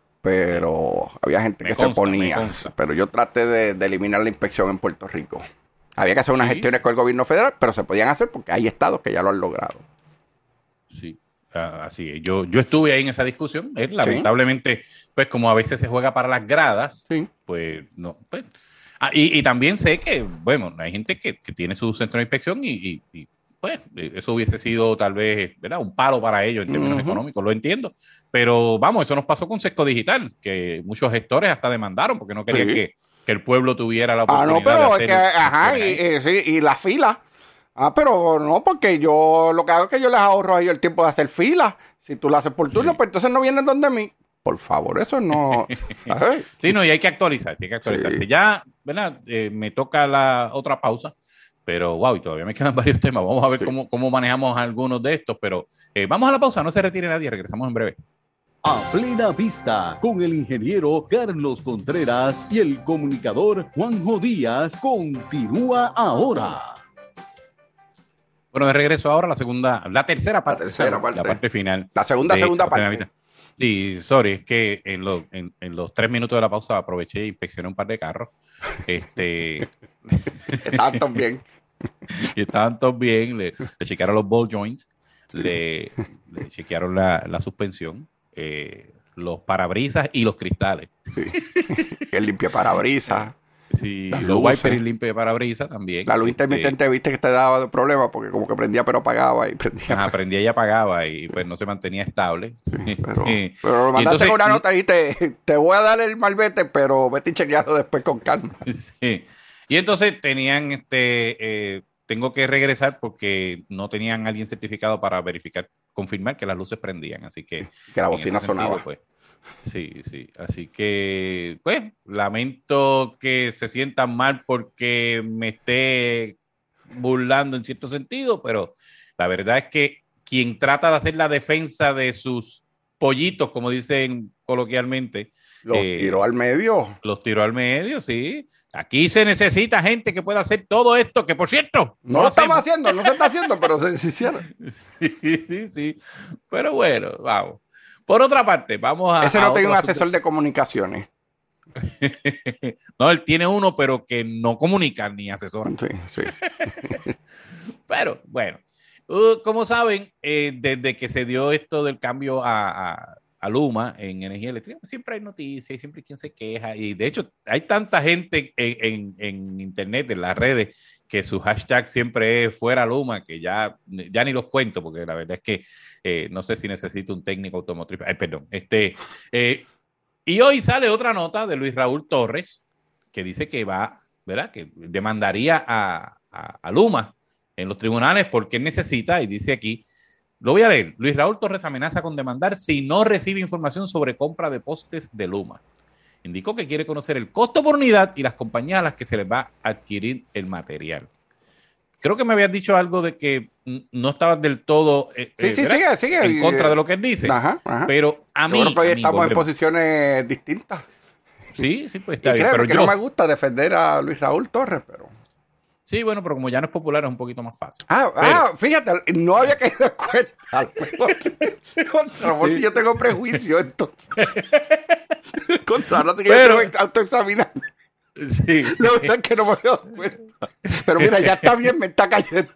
S3: pero había gente
S2: Me
S3: que
S2: consta,
S3: se oponía.
S2: me consta.
S3: Pero yo traté de eliminar la inspección en Puerto Rico. Había que hacer unas
S2: Sí.
S3: gestiones con el gobierno federal, pero se podían hacer porque hay estados que ya lo han logrado.
S2: Sí, así es. Yo estuve ahí en esa discusión. Lamentablemente, pues como a veces se juega para las gradas,
S3: Sí.
S2: pues no. Pues. Y también sé que, bueno, hay gente que tiene su centro de inspección y, pues eso hubiese sido tal vez, ¿verdad? Un palo para ellos en términos económicos, lo entiendo. Pero vamos, eso nos pasó con Sesco Digital, que muchos gestores hasta demandaron porque no querían
S3: Sí.
S2: que el pueblo tuviera la
S3: No,
S2: oportunidad
S3: pero
S2: de
S3: es
S2: hacer
S3: que, sí, y la fila. Pero no, porque yo lo que hago es que yo les ahorro a ellos el tiempo de hacer fila. Si tú lo haces por turno,
S2: Sí.
S3: pues entonces no vienen donde mí. Por favor, eso no. ¿sabes?
S2: Sí, no, y hay que actualizarse, hay que actualizarse.
S3: Sí.
S2: Ya, ¿verdad? Me toca la otra pausa, pero wow, y todavía me quedan varios temas. Vamos a ver
S3: Sí.
S2: cómo manejamos algunos de estos, pero vamos a la pausa, no se retire nadie, regresamos en breve.
S1: A Plena Vista, con el ingeniero Carlos Contreras y el comunicador Juanjo Díaz, continúa ahora.
S2: Bueno, de regreso ahora la tercera parte.
S3: tercera parte.
S2: La parte final.
S3: La segunda
S2: de
S3: parte.
S2: Plena Vista. Sí, sorry, es que en los 3 minutos de la pausa aproveché e inspeccioné un par de carros.
S3: Tanto bien.
S2: Y estaban todos bien, le chequearon los ball joints, le chequearon la suspensión, los parabrisas y los cristales.
S3: Sí. El limpia parabrisas.
S2: Sí,
S3: Las
S2: los
S3: luces.
S2: wipers y limpio de parabrisas también.
S3: La luz intermitente, viste que te daba problemas porque como que prendía pero apagaba y prendía.
S2: Prendía y apagaba y pues no se mantenía estable.
S3: Pero
S2: Y
S3: mandaste
S2: entonces-
S3: una nota y te voy a dar el malvete, pero vete y chequearlo después con calma.
S2: Sí. Y entonces tenían tengo que regresar porque no tenían alguien certificado para verificar, confirmar que las luces prendían, así que
S3: Que la
S2: en
S3: bocina
S2: ese sentido,
S3: sonaba.
S2: pues, sí, así que pues lamento que se sientan mal porque me esté burlando en cierto sentido, pero la verdad es que quien trata de hacer la defensa de sus pollitos, como dicen coloquialmente,
S3: Lo tiró al medio.
S2: los tiró al medio, sí. Aquí se necesita gente que pueda hacer todo esto, que por cierto,
S3: No lo estamos
S2: hacemos.
S3: haciendo, no se está haciendo, pero se hiciera.
S2: Sí. Pero bueno, vamos. Por otra parte, vamos a...
S3: Ese no tenía un
S2: otro
S3: asesor de comunicaciones.
S2: asunto. No, él tiene uno, pero que no comunica ni asesora.
S3: Sí.
S2: Pero bueno, como saben, desde que se dio esto del cambio a a Luma en energía eléctrica, siempre hay noticias y siempre hay quien se queja. Y de hecho, hay tanta gente en internet, en las redes, que su hashtag siempre es fuera Luma, que ya ni los cuento, porque la verdad es que no sé si necesito un técnico automotriz. Perdón. Y hoy sale otra nota de Luis Raúl Torres, que dice que va, ¿verdad? Que demandaría a Luma en los tribunales porque necesita, y dice aquí, lo voy a leer, Luis Raúl Torres amenaza con demandar si no recibe información sobre compra de postes de Luma. Indicó que quiere conocer el costo por unidad y las compañías a las que se les va a adquirir el material. Creo que me habías dicho algo de que no estabas del todo
S3: sigue,
S2: en contra de lo que él dice.
S3: Ajá.
S2: Pero a mí...
S3: Yo creo que hoy estamos en posiciones distintas.
S2: Sí, pues está bien.
S3: Pero no me gusta defender a Luis Raúl Torres, pero...
S2: Sí, bueno, pero como ya no es popular es un poquito más fácil.
S3: Fíjate, no había caído en cuenta. Contra, por si yo tengo prejuicio, entonces. Contra, no te quiero autoexaminar.
S2: Sí.
S3: La verdad es que no me había dado cuenta. Pero mira, ya está bien, me está cayendo.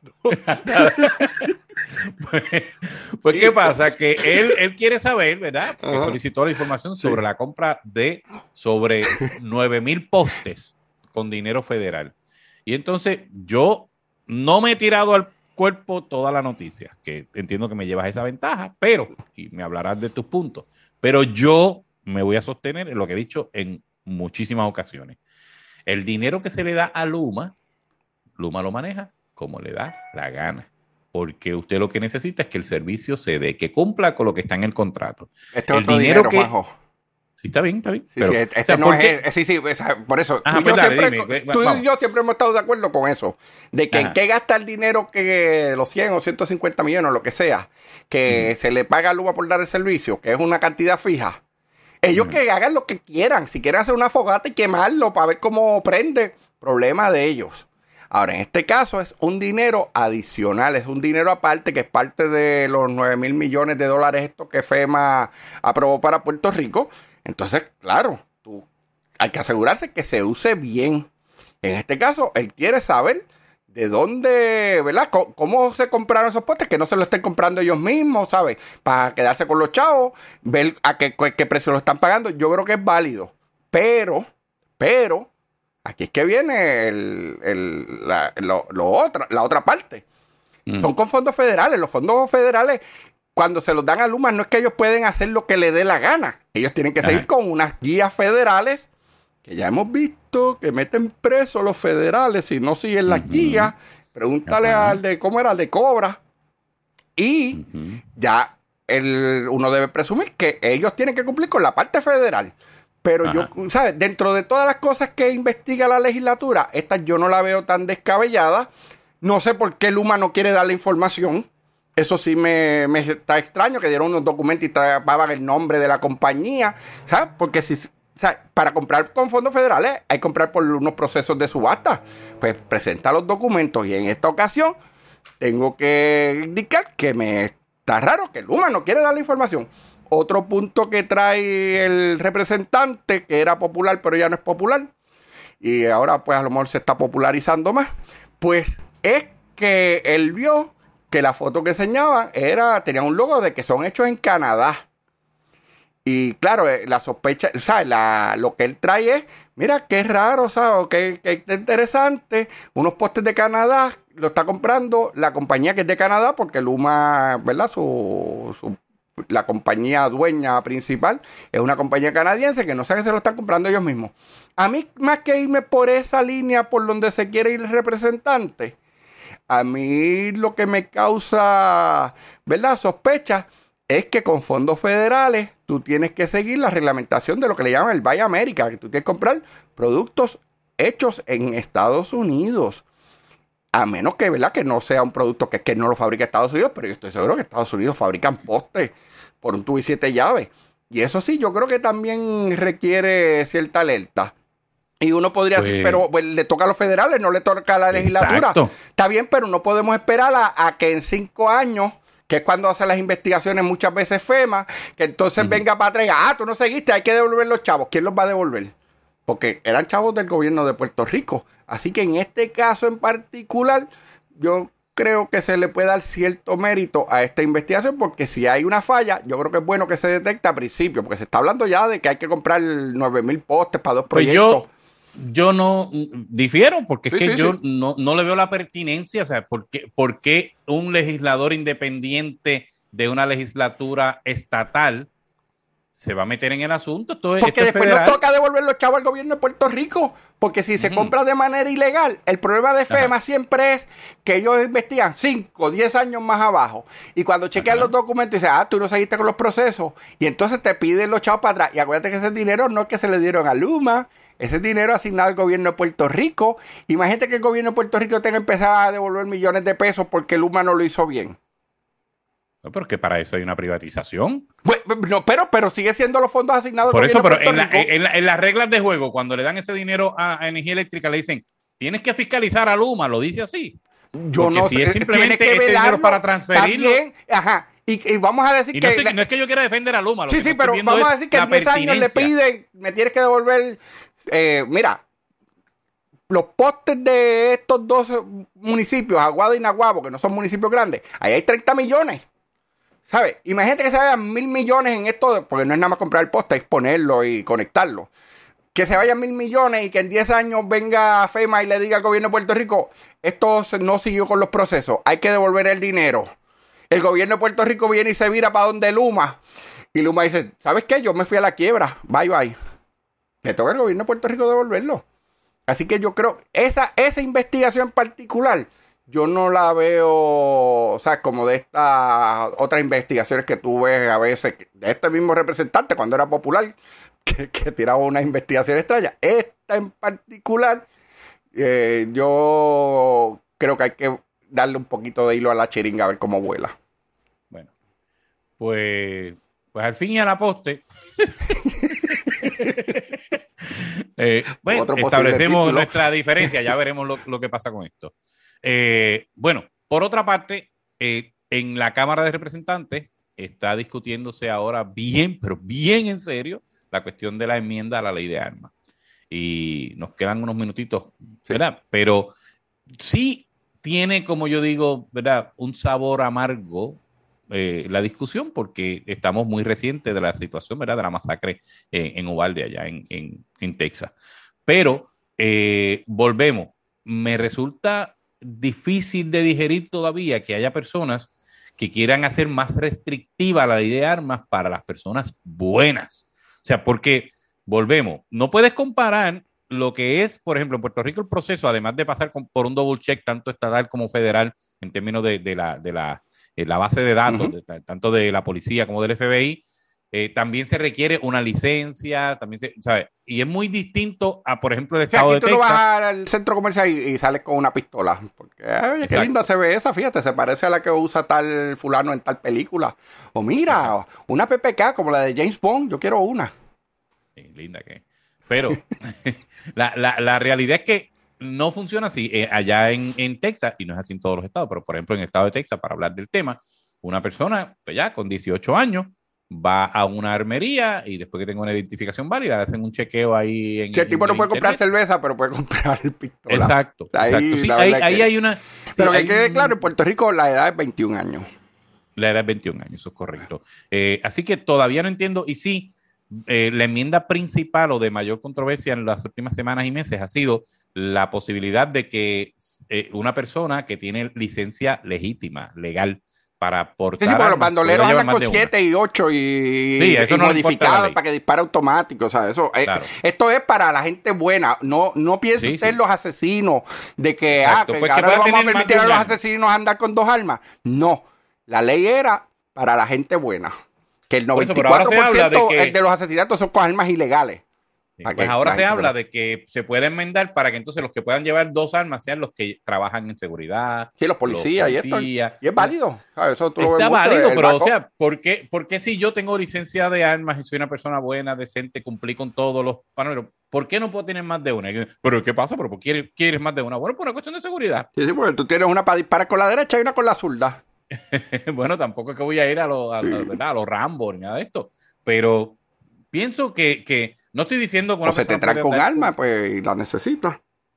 S2: Pues ¿qué pasa? Que él quiere saber, ¿verdad? Porque solicitó la información sobre la compra de sobre 9,000 postes con dinero federal. Y entonces yo no me he tirado al cuerpo toda la noticia, que entiendo que me llevas esa ventaja, pero, y me hablarás de tus puntos, pero yo me voy a sostener en lo que he dicho en muchísimas ocasiones. El dinero que se le da a Luma lo maneja como le da la gana. Porque usted lo que necesita es que el servicio se dé, que cumpla con lo que está en el contrato.
S3: Este otro dinero, Juanjo.
S2: Sí, está bien.
S3: Sí, pero, por eso. Tú y yo siempre hemos estado de acuerdo con eso. De que en qué gasta el dinero que los 100 o 150 millones, lo que sea, que se le paga a Luma por dar el servicio, que es una cantidad fija. Ellos que hagan lo que quieran. Si quieren hacer una fogata y quemarlo para ver cómo prende, problema de ellos. Ahora, en este caso es un dinero adicional, es un dinero aparte que es parte de los 9,000 millones de dólares esto que FEMA aprobó para Puerto Rico. Entonces, claro, hay que asegurarse que se use bien. En este caso, él quiere saber de dónde, ¿verdad? ¿Cómo se compraron esos postes? Que no se lo estén comprando ellos mismos, ¿sabes? Para quedarse con los chavos, ver a qué precio lo están pagando. Yo creo que es válido. Pero, aquí es que viene la otra parte. Son con fondos federales. Los fondos federales, cuando se los dan a Luma, no es que ellos pueden hacer lo que les dé la gana. Ellos tienen que seguir con unas guías federales que ya hemos visto que meten presos los federales si no siguen las guías. Pregúntale al de, ¿cómo era? Al de Cobra. Y ya uno debe presumir que ellos tienen que cumplir con la parte federal. Pero yo, ¿sabes? Dentro de todas las cosas que investiga la legislatura, esta yo no la veo tan descabellada. No sé por qué Luma no quiere dar la información. Eso sí me está extraño, que dieron unos documentos y tapaban el nombre de la compañía, ¿sabes? Porque para comprar con fondos federales hay que comprar por unos procesos de subasta. Pues presenta los documentos y en esta ocasión tengo que indicar que me está raro que Luma no quiere dar la información. Otro punto que trae el representante, que era popular pero ya no es popular, y ahora pues a lo mejor se está popularizando más, pues es que él vio que la foto que enseñaban tenía un logo de que son hechos en Canadá. Y claro, la sospecha, ¿sabes? Lo que él trae es, mira, qué raro, ¿sabes? Qué interesante. Unos postes de Canadá lo está comprando la compañía que es de Canadá, porque Luma, ¿verdad? La compañía dueña principal es una compañía canadiense que no sé que se lo están comprando ellos mismos. A mí, más que irme por esa línea por donde se quiere ir el representante, a mí lo que me causa, ¿verdad?, sospecha es que con fondos federales tú tienes que seguir la reglamentación de lo que le llaman el Buy America, que tú tienes que comprar productos hechos en Estados Unidos. A menos que, ¿verdad?, que no sea un producto que no lo fabrica Estados Unidos, pero yo estoy seguro que Estados Unidos fabrican postes por un tubo y 7 llaves. Y eso sí, yo creo que también requiere cierta alerta. Y uno podría decir, pero pues, le toca a los federales, no le toca a la legislatura. Está bien, pero no podemos esperar a que en 5 años, que es cuando hacen las investigaciones muchas veces FEMA, que entonces venga para atrás, tú no seguiste, hay que devolver los chavos. ¿Quién los va a devolver? Porque eran chavos del gobierno de Puerto Rico. Así que en este caso en particular, yo creo que se le puede dar cierto mérito a esta investigación, porque si hay una falla, yo creo que es bueno que se detecte a principio, porque se está hablando ya de que hay que comprar 9,000 postes para 2 proyectos.
S2: Yo no difiero, porque es que yo no le veo la pertinencia. O sea, ¿por qué un legislador independiente de una legislatura estatal se va a meter en el asunto?
S3: Porque después nos toca devolver los chavos al gobierno de Puerto Rico. Porque si se compra de manera ilegal, el problema de FEMA siempre es que ellos investigan 5, 10 años más abajo. Y cuando chequean los documentos, dicen, tú no seguiste con los procesos. Y entonces te piden los chavos para atrás. Y acuérdate que ese dinero no es que se le dieron a Luma. Ese dinero asignado al gobierno de Puerto Rico. Imagínate que el gobierno de Puerto Rico tenga que empezar a devolver millones de pesos porque Luma no lo hizo bien.
S2: No, pero que para eso hay una privatización.
S3: Bueno, no, pero sigue siendo los fondos asignados
S2: por
S3: al
S2: eso,
S3: gobierno
S2: pero
S3: de Puerto Rico.
S2: en las reglas de juego, cuando le dan ese dinero a energía eléctrica, le dicen, tienes que fiscalizar a Luma, lo dice así.
S3: Yo
S2: porque
S3: no
S2: si
S3: sé,
S2: es simplemente ese dinero para transferirlo.
S3: También, y vamos a decir
S2: no es que yo quiera defender a Luma.
S3: Sí, pero vamos a decir que en 10 años le piden, me tienes que devolver, mira, los postes de estos 2 municipios, Aguado y Naguabo, que no son municipios grandes, ahí hay 30 millones. ¿Sabes? Imagínate que se vayan 1,000 millones en esto, porque no es nada más comprar el poste, es ponerlo y conectarlo. Que se vayan 1,000 millones y que en 10 años venga FEMA y le diga al gobierno de Puerto Rico, esto no siguió con los procesos, hay que devolver el dinero. El gobierno de Puerto Rico viene y se vira para donde Luma. Y Luma dice, ¿sabes qué? Yo me fui a la quiebra. Bye, bye. Le toca al gobierno de Puerto Rico devolverlo. Así que yo creo, esa investigación en particular, yo no la veo, o sea, como de estas otras investigaciones que tú ves a veces, de este mismo representante cuando era popular, que tiraba una investigación extraña. Esta en particular, yo creo que hay que darle un poquito de hilo a la chiringa a ver cómo vuela.
S2: Bueno, pues al fin y a la poste, bueno, establecemos nuestra diferencia, ya veremos lo que pasa con esto. Bueno, por otra parte, en la Cámara de Representantes está discutiéndose ahora bien, pero bien en serio, la cuestión de la enmienda a la ley de armas. Y nos quedan unos minutitos, ¿verdad? Pero sí tiene, como yo digo, ¿verdad?, un sabor amargo la discusión, porque estamos muy recientes de la situación, ¿verdad?, de la masacre en Uvalde, allá en Texas. Pero volvemos, me resulta difícil de digerir todavía que haya personas que quieran hacer más restrictiva la ley de armas para las personas buenas. O sea, porque, volvemos, no puedes comparar lo que es, por ejemplo, en Puerto Rico el proceso, además de pasar por un double check, tanto estatal como federal, en términos de la base de datos, tanto de la policía como del FBI, también se requiere una licencia, también ¿sabes? Y es muy distinto a, por ejemplo, el estado de Texas.
S3: Tú no vas al centro comercial y sales con una pistola, porque oye, qué linda se ve esa, fíjate, se parece a la que usa tal fulano en tal película. O mira, una PPK como la de James Bond, yo quiero una.
S2: Sí, linda que. Pero la realidad es que no funciona así allá en Texas, y no es así en todos los estados, pero por ejemplo en el estado de Texas, para hablar del tema, una persona pues ya con 18 años va a una armería y después que tenga una identificación válida le hacen un chequeo ahí en
S3: el tipo no puede comprar
S2: internet.
S3: cerveza, pero puede comprar pistola.
S2: Exacto. Sí, ahí hay una...
S3: Pero que quede claro, en Puerto Rico la edad es 21 años.
S2: La edad es 21 años, eso es correcto. Así que todavía no entiendo, y sí, la enmienda principal o de mayor controversia en las últimas semanas y meses ha sido la posibilidad de que una persona que tiene licencia legítima, legal, para portar
S3: sí,
S2: armas,
S3: los bandoleros andan con 7 y 8 y
S2: eso no
S3: modificados para que dispare automático. O sea, eso claro. Esto es para la gente buena. No piense usted en los asesinos de que, pues ahora vamos a permitir a los asesinos andar con 2 armas. No, la ley era para la gente buena. Que el 94% de los asesinatos son con armas ilegales.
S2: Pues ahora se habla de que se puede enmendar para que entonces los que puedan llevar 2 armas sean los que trabajan en seguridad.
S3: Sí, los policías. Y es válido. ¿Sabes? Eso tú
S2: está válido, pero o sea, ¿por qué si yo tengo licencia de armas y soy una persona buena, decente, cumplí con todos los parámetros, ¿por qué no puedo tener más de una? ¿Pero qué pasa? ¿Pero quieres más de una? Bueno, por una cuestión de seguridad.
S3: Sí, porque tú tienes una para disparar con la derecha y una con la zurda.
S2: Bueno, tampoco es que voy a ir a los Rambo ni nada de esto, pero pienso que no estoy diciendo que
S3: o se te trae con arma, pues, y la necesitas.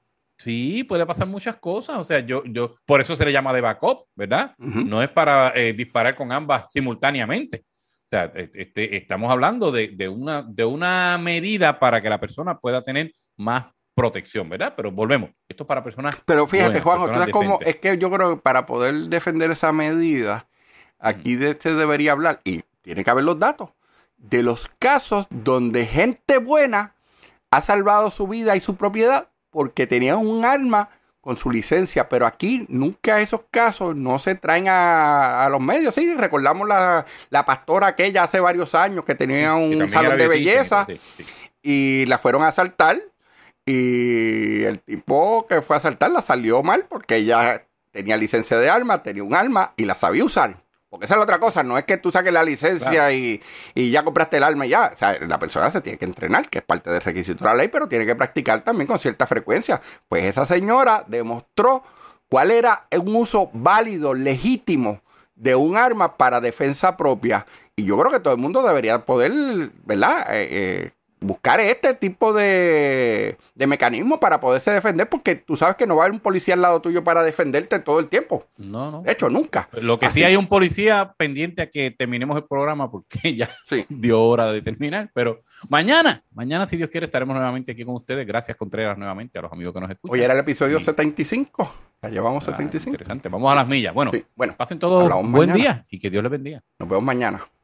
S2: Sí, puede pasar muchas cosas. O sea, por eso se le llama de backup, ¿verdad? No es para disparar con ambas simultáneamente. O sea, estamos hablando de una medida para que la persona pueda tener más protección, ¿verdad? Pero volvemos. Esto es para personas.
S3: Pero fíjate,
S2: buenas,
S3: Juanjo,
S2: personas
S3: cómo
S2: decentes.
S3: es que yo creo que para poder defender esa medida, aquí se debería hablar, y tiene que haber los datos, de los casos donde gente buena ha salvado su vida y su propiedad porque tenían un arma con su licencia, pero aquí nunca esos casos no se traen a los medios. Sí, recordamos la pastora aquella hace varios años que tenía un salón de belleza y la fueron a asaltar y el tipo que fue a asaltarla salió mal porque ella tenía licencia de arma, tenía un arma y la sabía usar. Porque esa es la otra cosa, no es que tú saques la licencia claro. y ya compraste el arma y ya. O sea, la persona se tiene que entrenar, que es parte del requisito de la ley, pero tiene que practicar también con cierta frecuencia. Pues esa señora demostró cuál era un uso válido, legítimo de un arma para defensa propia. Y yo creo que todo el mundo debería poder, ¿verdad? Buscar este tipo de mecanismo para poderse defender, porque tú sabes que no va a haber un policía al lado tuyo para defenderte todo el tiempo.
S2: No.
S3: De hecho, nunca.
S2: Lo que sí hay un policía pendiente a que terminemos el programa porque ya dio hora de terminar. Pero mañana, si Dios quiere, estaremos nuevamente aquí con ustedes. Gracias, Contreras, nuevamente a los amigos que nos escuchan.
S3: Hoy era el episodio 75. Ya llevamos 75.
S2: Interesante. Vamos a las millas. Bueno,
S3: pasen
S2: todos un buen día y que Dios les bendiga.
S3: Nos vemos mañana.